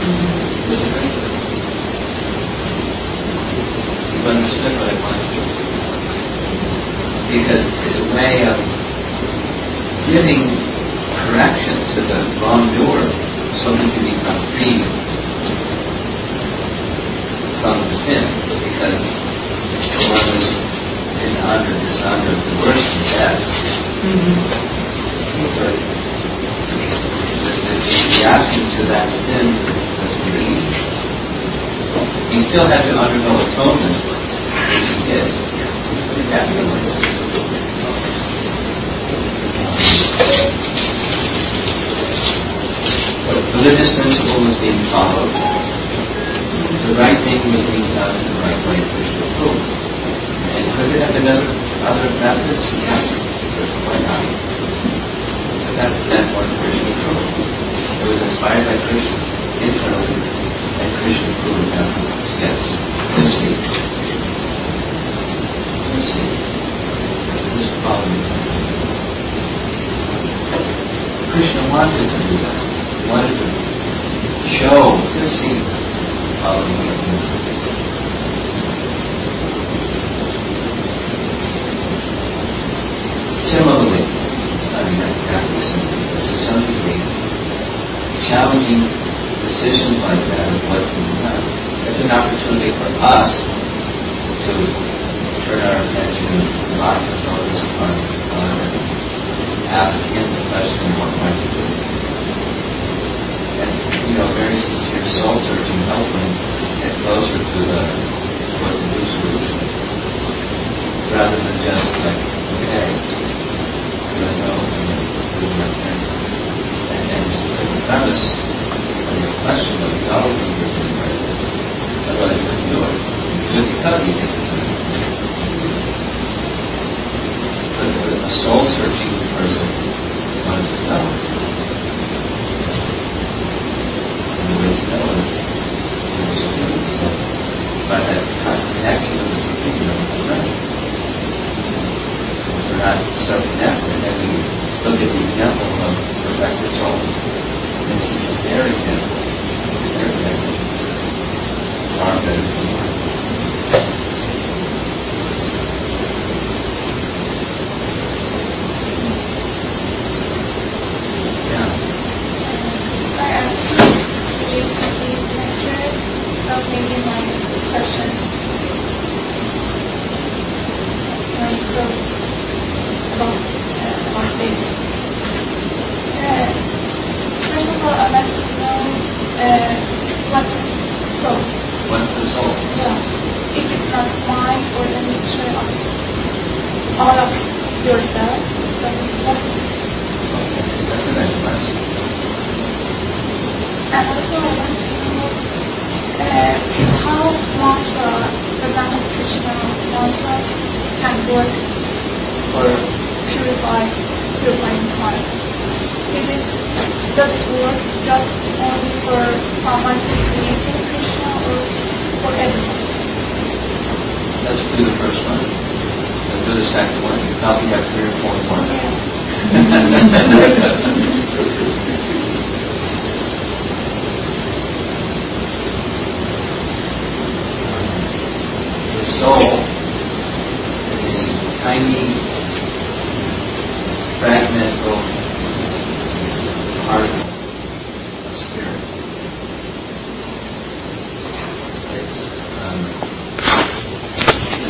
You've understood what I want to do. Because it's a way of giving correction to the wrongdoer so that you become free from the sin. Because the one who's been under the worst of death, so the reaction to that sin was released. He still had to undergo atonement, which he did. Afterwards. Religious principle was being followed. The right thing was being done in the right way, Krishna approved. And could it have been other methods? Yes. Why not? But that's what Krishna approved. It was inspired by Krishna internally, and Krishna approved afterwards. Yes. Let's see. This problem. Krishna wanted to do that. He wanted to show, to see how he would do it. Similarly, after some degree, challenging decisions like that of what can be done. It's an opportunity for us to turn our attention and lots of focus upon God and ask Him the question, what might we do? And, very sincere soul-searching help them get closer to what the new solution is. Rather than just like, okay, I know, do the right thing. And the premise of your question of how we do the right thing, otherwise you couldn't do it. Just because you think it's right. But a soul-searching person wants to know. And the way to know is so by that connection of the Supreme Right. If we're not so connected, and we look at the example of perfected souls, and see that they're example, they're connected, far better than mine.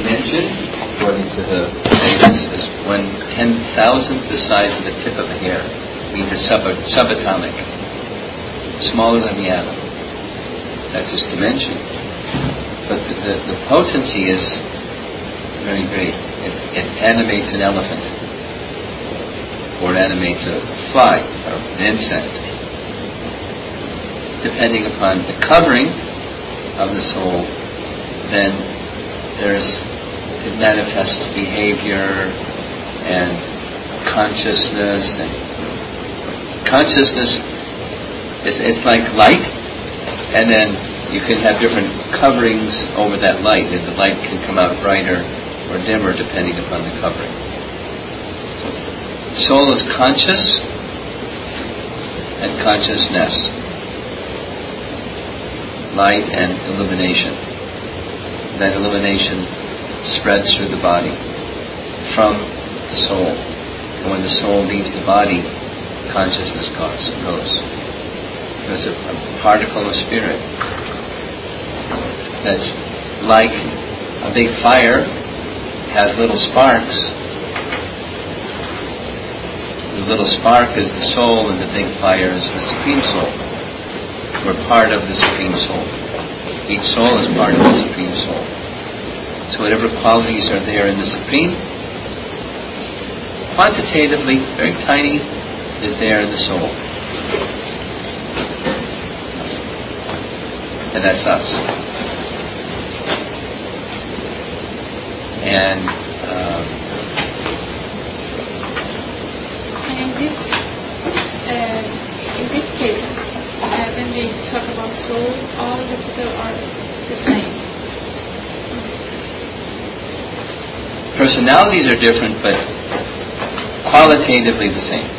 dimension, according to the Vedas, is 1/10,000th the size of the tip of a hair. Means it's subatomic, smaller than the atom. That's its dimension. But the potency is very great. It animates an elephant, or it animates a fly, or an insect. Depending upon the covering of the soul, then it manifests behavior and consciousness. And consciousness it's like light, and then you can have different coverings over that light, and the light can come out brighter or dimmer depending upon the covering. Soul is conscious and consciousness, light and illumination. That illumination spreads through the body from the soul. And when the soul leaves the body, consciousness goes. There's a particle of spirit that's like a big fire, has little sparks. The little spark is the soul, and the big fire is the Supreme Soul. We're part of the Supreme Soul. Each soul is part of the Supreme Soul. So whatever qualities are there in the Supreme, quantitatively, very tiny, is there in the soul. And that's us. And in this case, when we talk about soul, all the people are the same. Personalities are different, but qualitatively the same.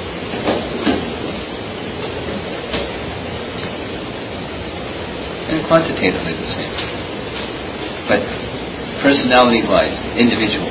And quantitatively the same. But personality-wise, individual.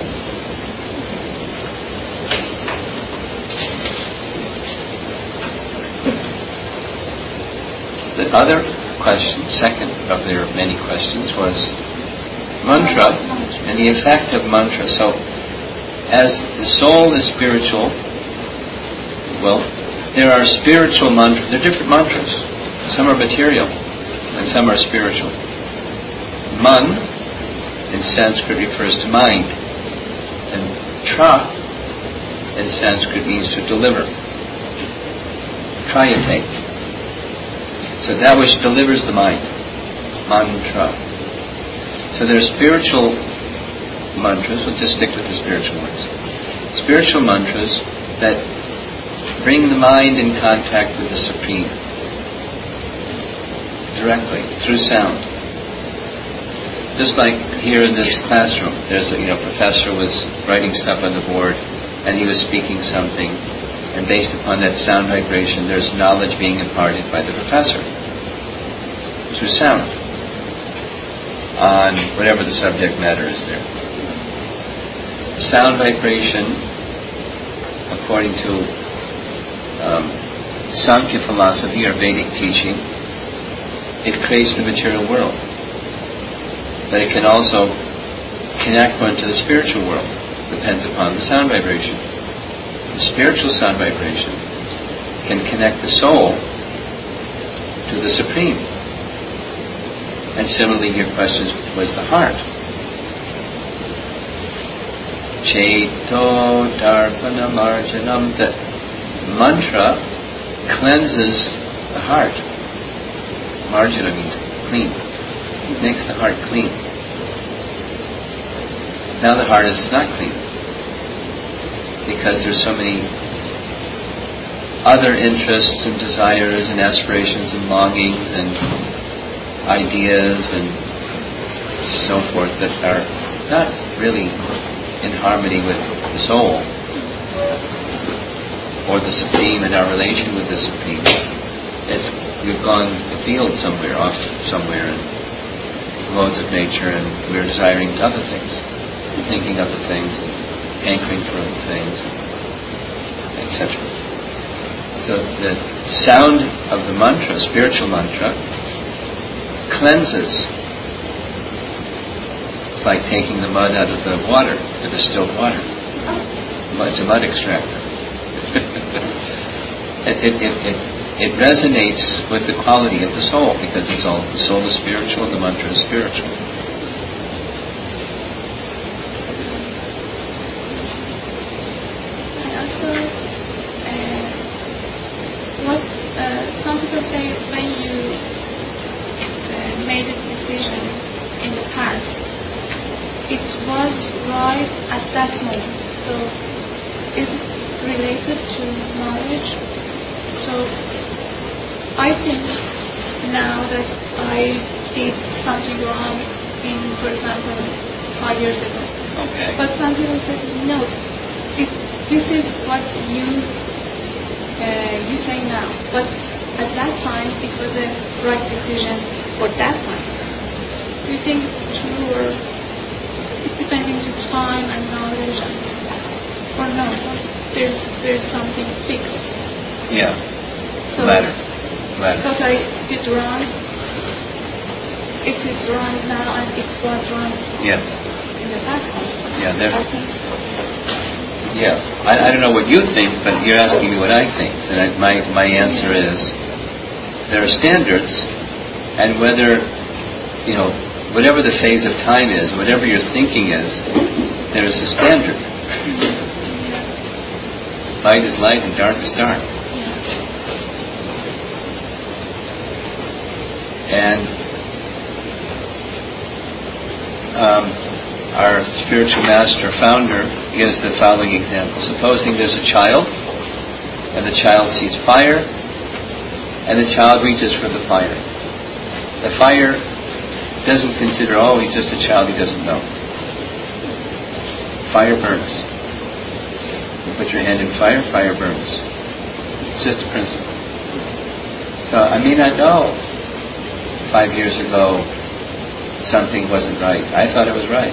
The other question, second of their many questions, was mantra and the effect of mantra. So, as the soul is spiritual, well, there are spiritual mantras. There are different mantras. Some are material, and some are spiritual. Man, in Sanskrit, refers to mind, and tra, in Sanskrit, means to deliver. Trayate. So that which delivers the mind. Mantra. So there are spiritual mantras. We'll just stick with the spiritual ones. Spiritual mantras that bring the mind in contact with the Supreme directly, through sound. Just like here in this classroom, there's a professor was writing stuff on the board, and he was speaking something, and based upon that sound vibration, there's knowledge being imparted by the professor through sound on whatever the subject matter is there. Sound vibration, according to Sankhya philosophy or Vedic teaching, it creates the material world. But it can also connect one to the spiritual world. Depends upon the sound vibration. The spiritual sound vibration can connect the soul to the Supreme. And similarly, your question was the heart. Cheto Darpana Marjanam. The mantra cleanses the heart. Marjana means clean. It makes the heart clean. Now the heart is not clean, because there's so many other interests and desires and aspirations and longings and ideas and so forth that are not really in harmony with the soul or the Supreme and our relation with the Supreme. We've gone afield somewhere, off somewhere in modes of nature, and we're desiring other things, thinking other things, hankering for other things, etc. So the sound of the mantra, spiritual mantra, cleanses. It's like taking the mud out of the water, the distilled water. It's a mud extractor. It resonates with the quality of the soul, because the soul is spiritual and the mantra is spiritual. And also, what some people say, when you made a decision in the past, it was right at that moment. So, is it related to knowledge? So, I think now that I did something wrong for example, 5 years ago. Okay. But some people said, no, this is what you say now. But at that time, it was a right decision for that time. Do you think it's true, or it's depending to time and knowledge, or no? So there's something fixed. Yeah. So Latter. what I did wrong, it is wrong now, and it was wrong Yes. in the past also. Yeah, I think so. Yeah. I don't know what you think, but you're asking me what I think. And my answer is, there are standards, and whether, whatever the phase of time is, whatever your thinking is, there is a standard. Light is light and dark is dark. And our spiritual master founder gives the following example. Supposing there's a child, and the child sees fire, and the child reaches for the fire. The fire doesn't consider, he's just a child, he doesn't know. Fire burns. You put your hand in fire, fire burns. It's just a principle. So I may not know 5 years ago something wasn't right. I thought it was right.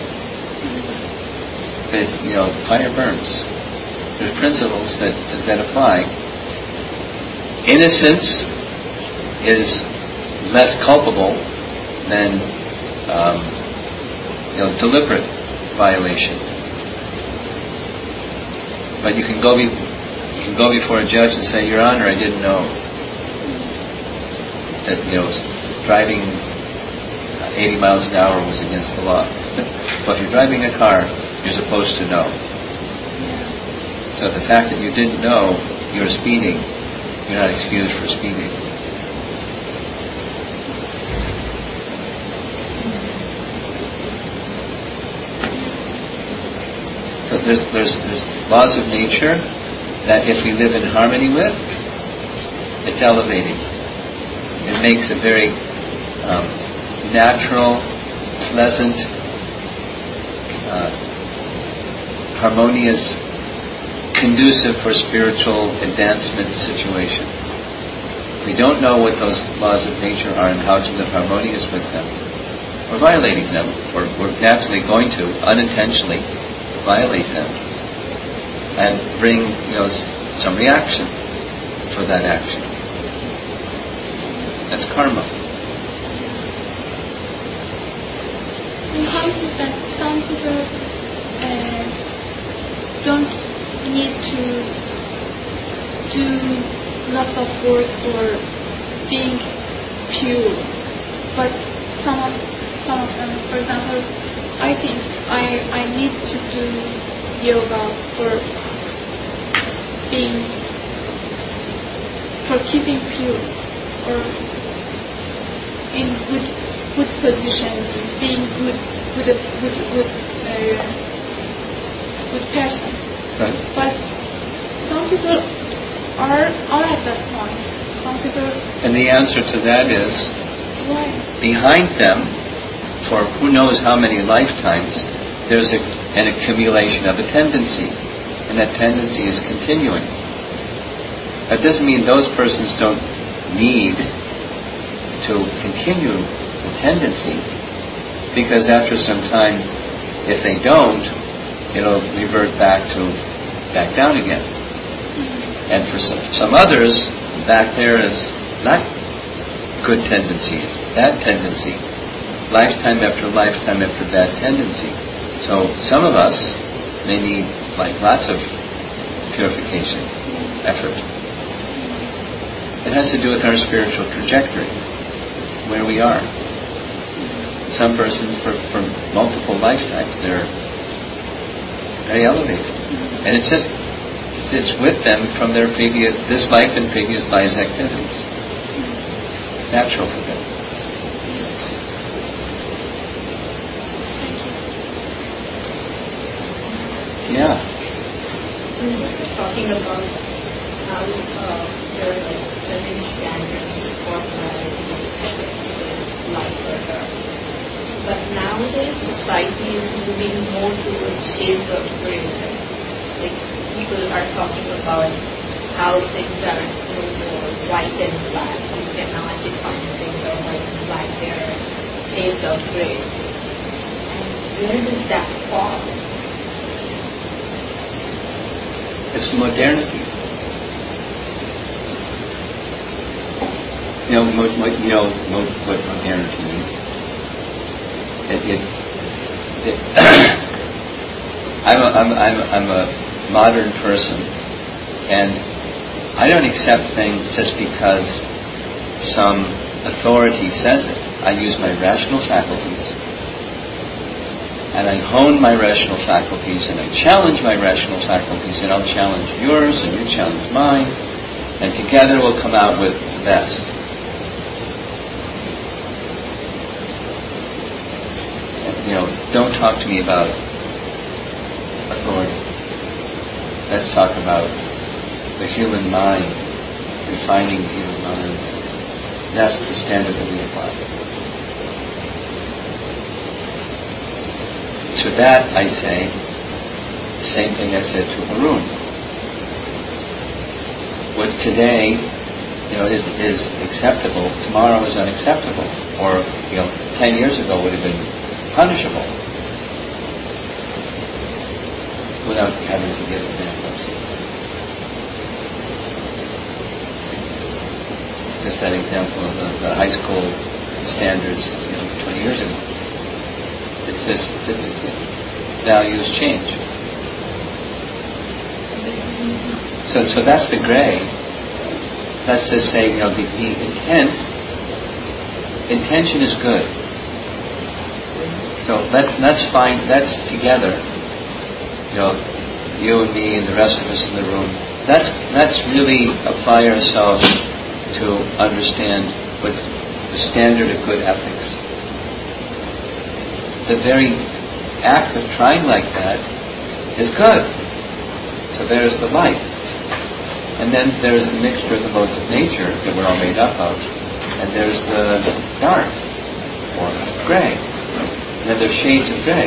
But fire burns. There's principles that apply. Innocence is less culpable than deliberate violation. But you can go before a judge and say, Your Honor, I didn't know that driving 80 miles an hour was against the law. But if you're driving a car, you're supposed to know. So the fact that you didn't know you were speeding, you're not excused for speeding. So there's laws of nature that if we live in harmony with, it's elevating. It makes a very natural, pleasant, harmonious, conducive for spiritual advancement situation. If we don't know what those laws of nature are and how to live harmonious with them, we're violating them, or we're naturally going to, unintentionally, violate them and bring some reaction for that action. That's karma. And how is it that some people don't need to do lots of work for being pure, but some of them, for example, I think I need to do yoga for keeping pure, or in good position, being good person. Right. But some people are at that point. Some people. And the answer to that is, Why? behind them, for who knows how many lifetimes, there's an accumulation of a tendency, and that tendency is continuing. That doesn't mean those persons don't need to continue the tendency, because after some time, if they don't, it'll revert back down again. And for some others, back there is not good tendency, it's bad tendency, lifetime after lifetime after bad tendency. So some of us may need like lots of purification effort. It has to do with our spiritual trajectory, where we are. Some persons, for multiple lifetimes, they're very elevated, and it's with them from their this life and previous lives' activities. Natural for them. Yeah. We were just talking about how there are like certain standards for morality and ethics in life or her. But nowadays society is moving more towards shades of gray. Like people are talking about how things are no more white and black. You cannot define things are white and black. There are shades of gray. And where does that fall? It's modernity. You know what modernity means. I'm a modern person, and I don't accept things just because some authority says it. I use my rational faculties. And I hone my rational faculties, and I challenge my rational faculties, and I'll challenge yours, and you challenge mine, and together we'll come out with the best. You know, don't talk to me about authority. Let's talk about the human mind, refining the human mind. That's the standard that we apply. To that I say the same thing I said to Arun. What today, is acceptable, tomorrow is unacceptable, or 10 years ago would have been punishable. Without having to give examples. Just that example of the high school standards, 20 years ago. It's just values change. So that's the gray. Let's just say, the intention is good. So let's find that's together. You and me and the rest of us in the room. Let's really apply ourselves to understand what's the standard of good ethics. The very act of trying like that is good. So there's the light. And then there's the mixture of the modes of nature that we're all made up of. And there's the dark, or gray. And then there's shades of gray.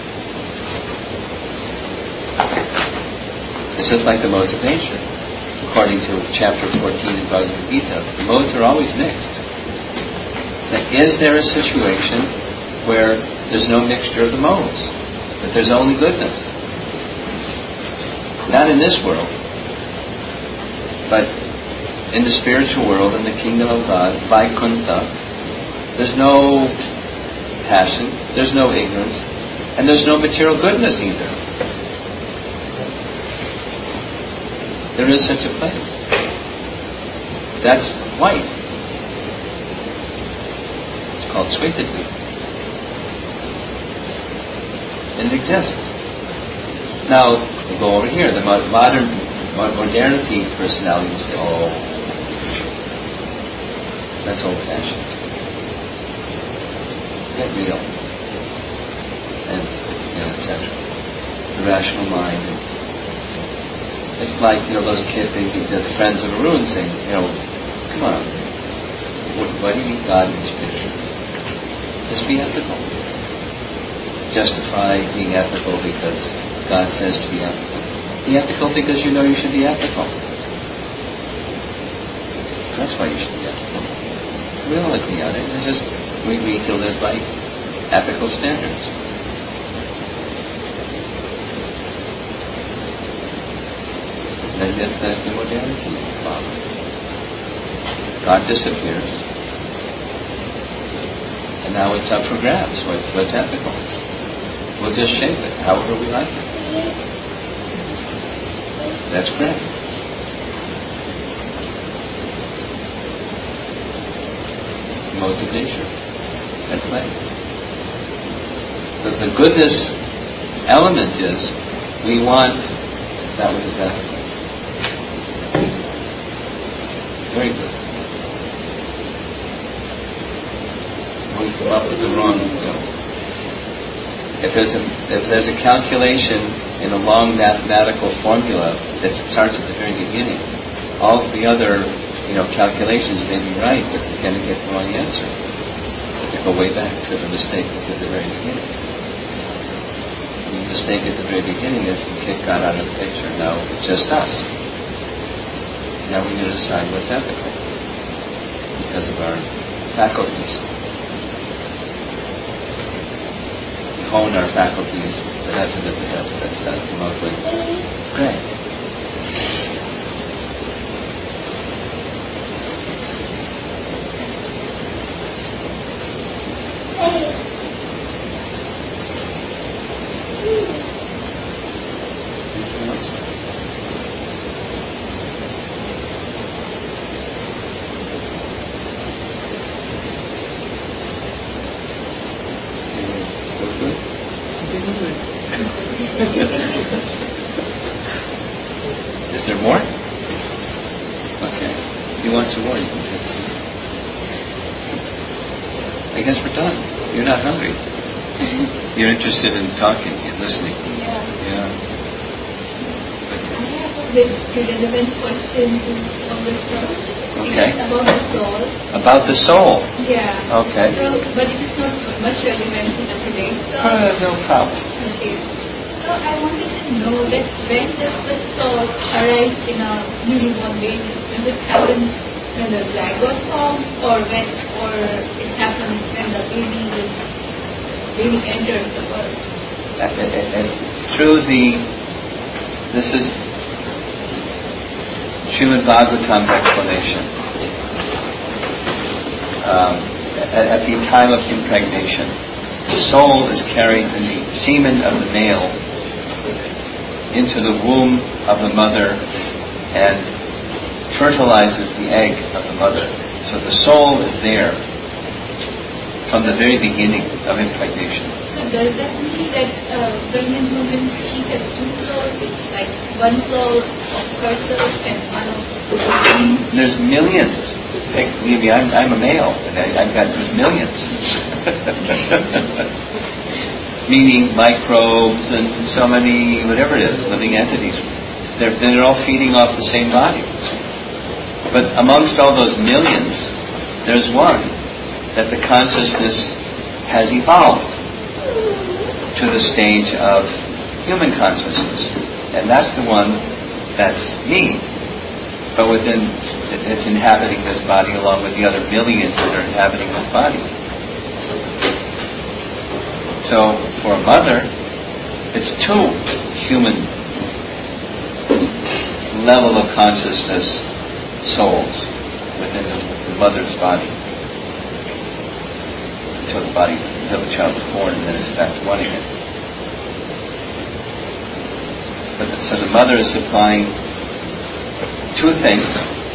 It's just like the modes of nature. According to chapter 14 in Bhagavad Gita, the modes are always mixed. Now, is there a situation where there's no mixture of the modes, that there's only goodness? Not in this world, but in the spiritual world, in the kingdom of God, Vaikuntha, there's no passion, there's no ignorance, and there's no material goodness either. There is such a place. That's white. It's called Svetadvip. And it exists. Now, we go over here. The modernity personality will say, oh, that's old-fashioned. Get real. And, etc. The rational mind. It's like, those kids, the friends of Arun saying, come on. Why do you need God in this picture? Just be ethical. Justify being ethical because God says to be ethical. Be ethical because you know you should be ethical. That's why you should be ethical. We all agree on it. It's just we need to live by ethical standards. And that's the modernity problem. God disappears. And now it's up for grabs. What's ethical? We'll just shape it however we like it. That's correct. Modes of nature at play. But the goodness element is we want that which is ethical. Very good. We come up with the wrong. If there's a calculation in a long mathematical formula that starts at the very beginning, all the other calculations may be right, but you're going to get the wrong answer. You go way back to the mistake that's at the very beginning. And the mistake at the very beginning is the kid got out of the picture. Now it's just us. Now we're going to decide what's ethical because of our faculties. We hone our faculties. Remotely. Great. Is there more? Okay. If you want some more, you can take some. I guess we're done. You're not hungry. You're interested in talking and listening. Yeah. I have a bit relevant question to Okay. about the soul. About the soul? Yeah. Okay. So, but it is not much relevant in today. So, No problem. okay. So I wanted to know that when does the soul arise in a newborn baby? Does it happen when the zygote forms, or it happens when the baby enters the world? This is Srimad Bhagavatam explanation. At the time of impregnation, the soul is carried in the semen of the male into the womb of the mother and fertilizes the egg of the mother. So the soul is there from the very beginning of impregnation. So does that mean that pregnant woman, she has two souls? It's like one soul of herself and one of the baby? There's millions. I'm a male, and I've got millions. Meaning microbes and so many, whatever it is, living entities. They're all feeding off the same body. But amongst all those millions, there's one that the consciousness has evolved to the stage of human consciousness. And that's the one that's me. But it's inhabiting this body along with the other millions that are inhabiting this body. So, for a mother, it's two human level of consciousness souls within the mother's body. Until the child is born, and then it's back to one again. So the mother is supplying two things.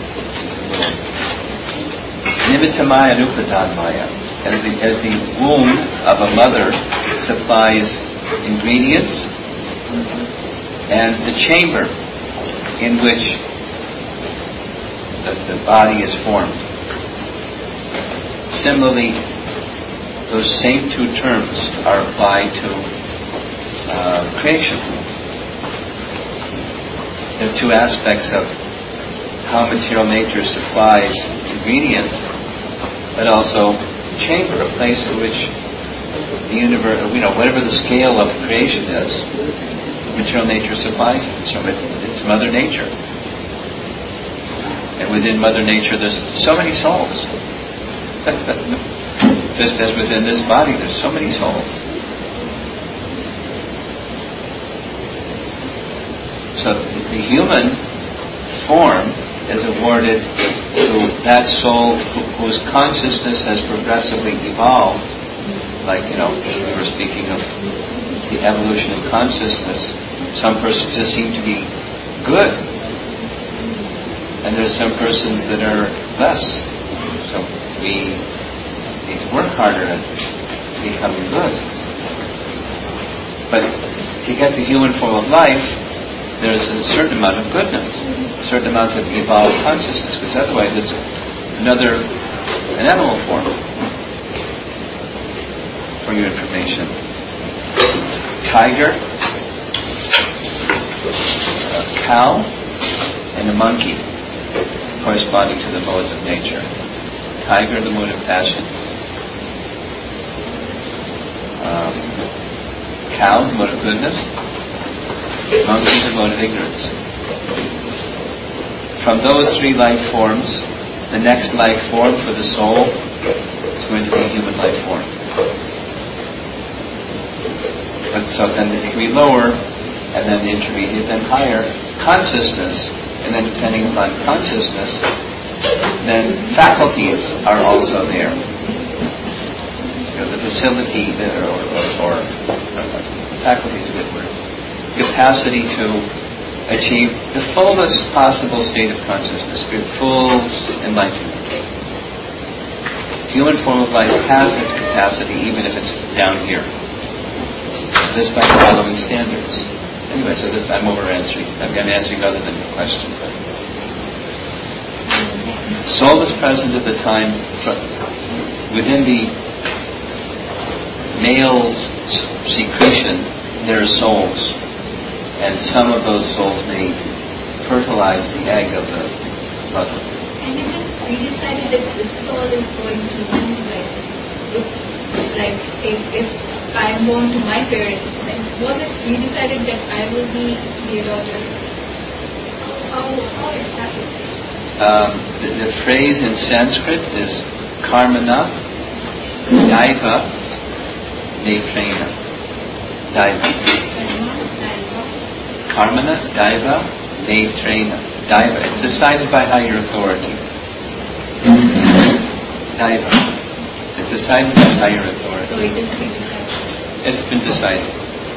Nimitamaya Rupadanmaya. As the womb of a mother supplies ingredients, and the chamber in which the body is formed. Similarly, those same two terms are applied to creation. There are two aspects of how material nature supplies ingredients, but also chamber, a place in which the universe, whatever the scale of creation is, material nature supplies it. So it's Mother Nature. And within Mother Nature there's so many souls. Just as within this body there's so many souls. So the human form is awarded to that soul whose consciousness has progressively evolved Like, we were speaking of the evolution of consciousness. Some persons just seem to be good, and there's some persons that are less. So we need to work harder at becoming good. But to get the human form of life, there's a certain amount of goodness, a certain amount of evolved consciousness, because otherwise it's an animal form. For your information, tiger, a cow, and a monkey, corresponding to the modes of nature. Tiger, the mode of passion. Cow, the mode of goodness. Monkey, the mode of ignorance. From those three life forms, the next life form for the soul is going to be a human life form. But so then the degree lower, and then the intermediate, then higher consciousness, and then depending upon consciousness, then faculties are also there. The facility or faculty is a good word. Capacity to achieve the fullest possible state of consciousness, full enlightenment. Human form of life has its capacity, even if it's down here. This by following standards. Anyway, so this I'm answering other than your question. Soul is present at the time within the male's secretion. There are souls, and some of those souls may fertilize the egg of the mother. And even we decided that this soul is going to if I'm born to my parents, then was it we decided that I will be their daughter? How it happened? The phrase in Sanskrit is karmana daiva netrena. Karmana daiva netrena. Daiva. It's decided by higher authority. Daiva. It's decided by higher authority. So it is decided. It's been decided.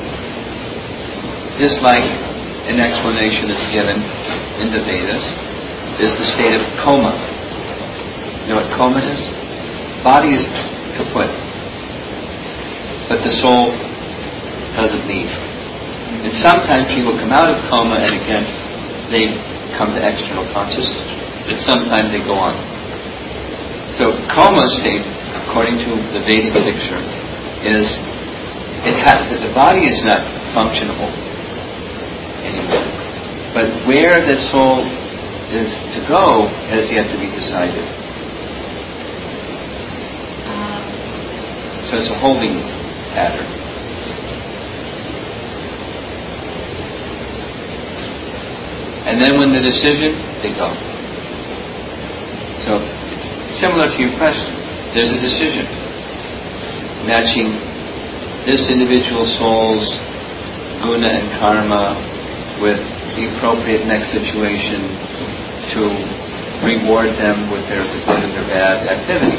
Just like an explanation is given in the Vedas, is the state of coma. You know what coma is? Body is kaput, but the soul doesn't leave. And sometimes people come out of coma and again they come to external consciousness. But sometimes they go on. So coma state, according to the Vedic picture, is the body is not functionable anymore. But where the soul is to go has yet to be decided. So it's a holding pattern. And then when the decision, they go. So it's similar to your question. There's a decision matching this individual soul's guna and karma with the appropriate next situation to reward them with their good and their bad activity.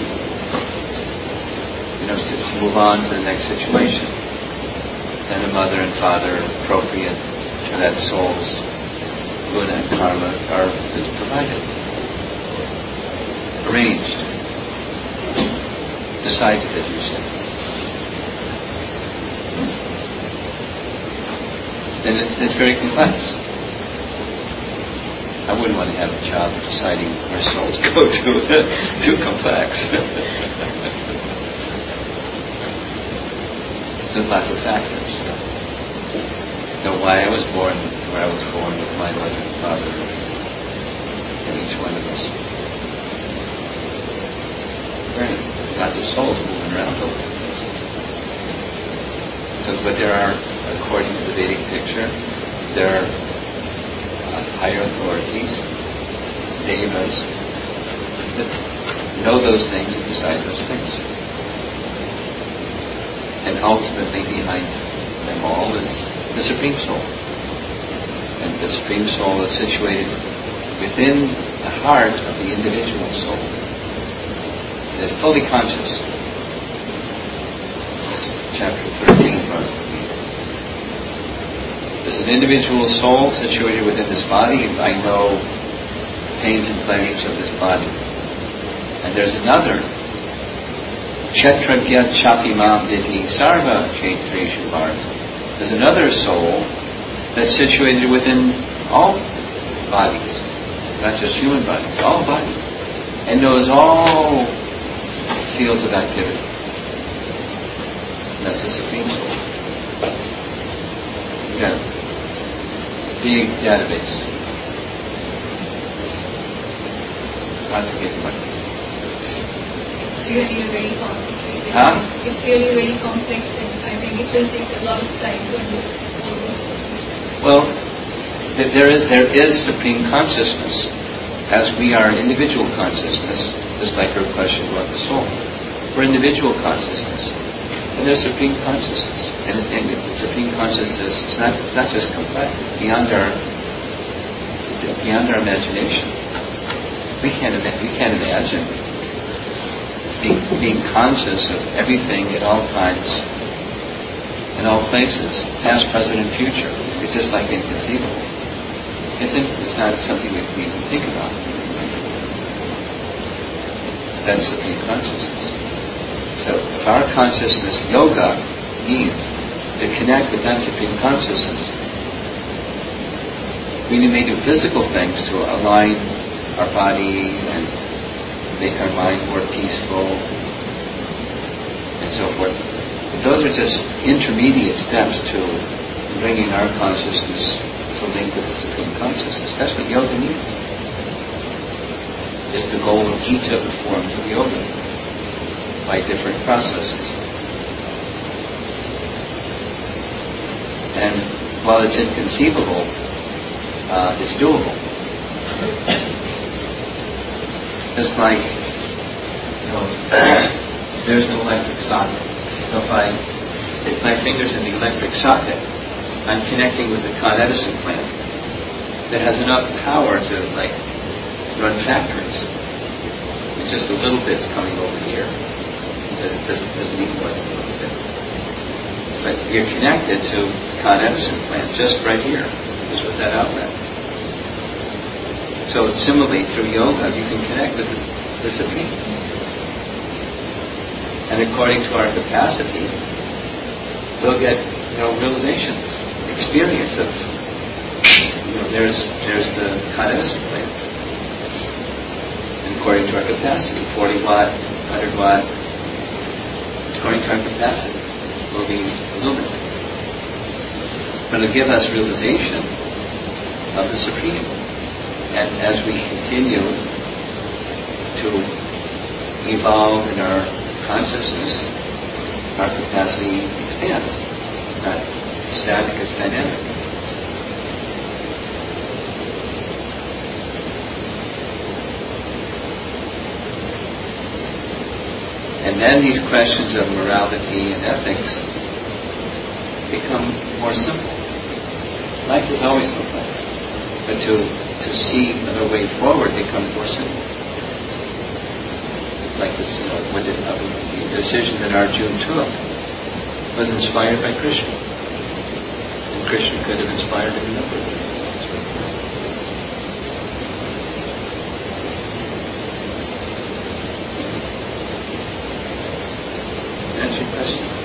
To move on to the next situation. Then a mother and father appropriate to that soul's guna and karma are provided. Arranged. Decided, as you said. Then it's very complex. I wouldn't want to have a job deciding where souls go to. Too complex. There's lots of factors. Why I was born where I was born with my mother and father and each one of us. Lots of souls moving around over the place. But there are, according to the Vedic picture, there are higher authorities, devas, that know those things and decide those things. And ultimately behind them all is the Supreme Soul. And the Supreme Soul is situated within the heart of the individual soul. It is fully conscious. chapter 13. There's an individual soul situated within this body. I know pains and pleasures of this body. And there's another, Kshetragya Chapimam Vidhi Sarva Kshetreshu Bharata. There's another soul that's situated within all bodies, not just human bodies, all bodies, and knows all fields of activity. That's the Supreme Soul. Yeah. Big database. Hard to get much. It's really very complicated. Huh? It's really very complex, and I think it will take a lot of time to understand all those things. Well, there is supreme consciousness, as we are individual consciousness, just like her question about the soul. We're individual consciousness, and there's supreme consciousness, and the supreme consciousness is not just complex, it's beyond our imagination. We can't imagine being conscious of everything at all times, in all places, past, present, and future. It's just like inconceivable. It's not something we can even think about. That's supreme consciousness. So if our consciousness, yoga, means to connect with that supreme consciousness, we may do physical things to align our body and make our mind more peaceful and so forth. But those are just intermediate steps to bringing our consciousness to link with the supreme consciousness. That's what yoga means. It's the goal of each of the forms of yoga by different processes. And while it's inconceivable, it's doable. Just like, there's an electric socket. So if I stick my fingers in the electric socket, I'm connecting with the Con Edison plant that has enough power to run factories. With just a little bit's coming over here. But it doesn't need more than a little bit. But you're connected to the Con Edison plant just right here, just with that outlet. So similarly, through yoga, you can connect with the Supreme. And according to our capacity, we'll get realizations, experience of there's the Con Edison plant. And according to our capacity, 40 watt, 100 watt, according to our capacity, will be illuminated. But it'll give us realization of the Supreme. And as we continue to evolve in our consciousness, our capacity expands. Not static, it's dynamic. And then these questions of morality and ethics become more simple. Life is always complex, but to see another way forward becomes more simple. Like this, the decision that Arjuna took was inspired by Krishna. And Krishna could have inspired him in a number of ways. That's your question.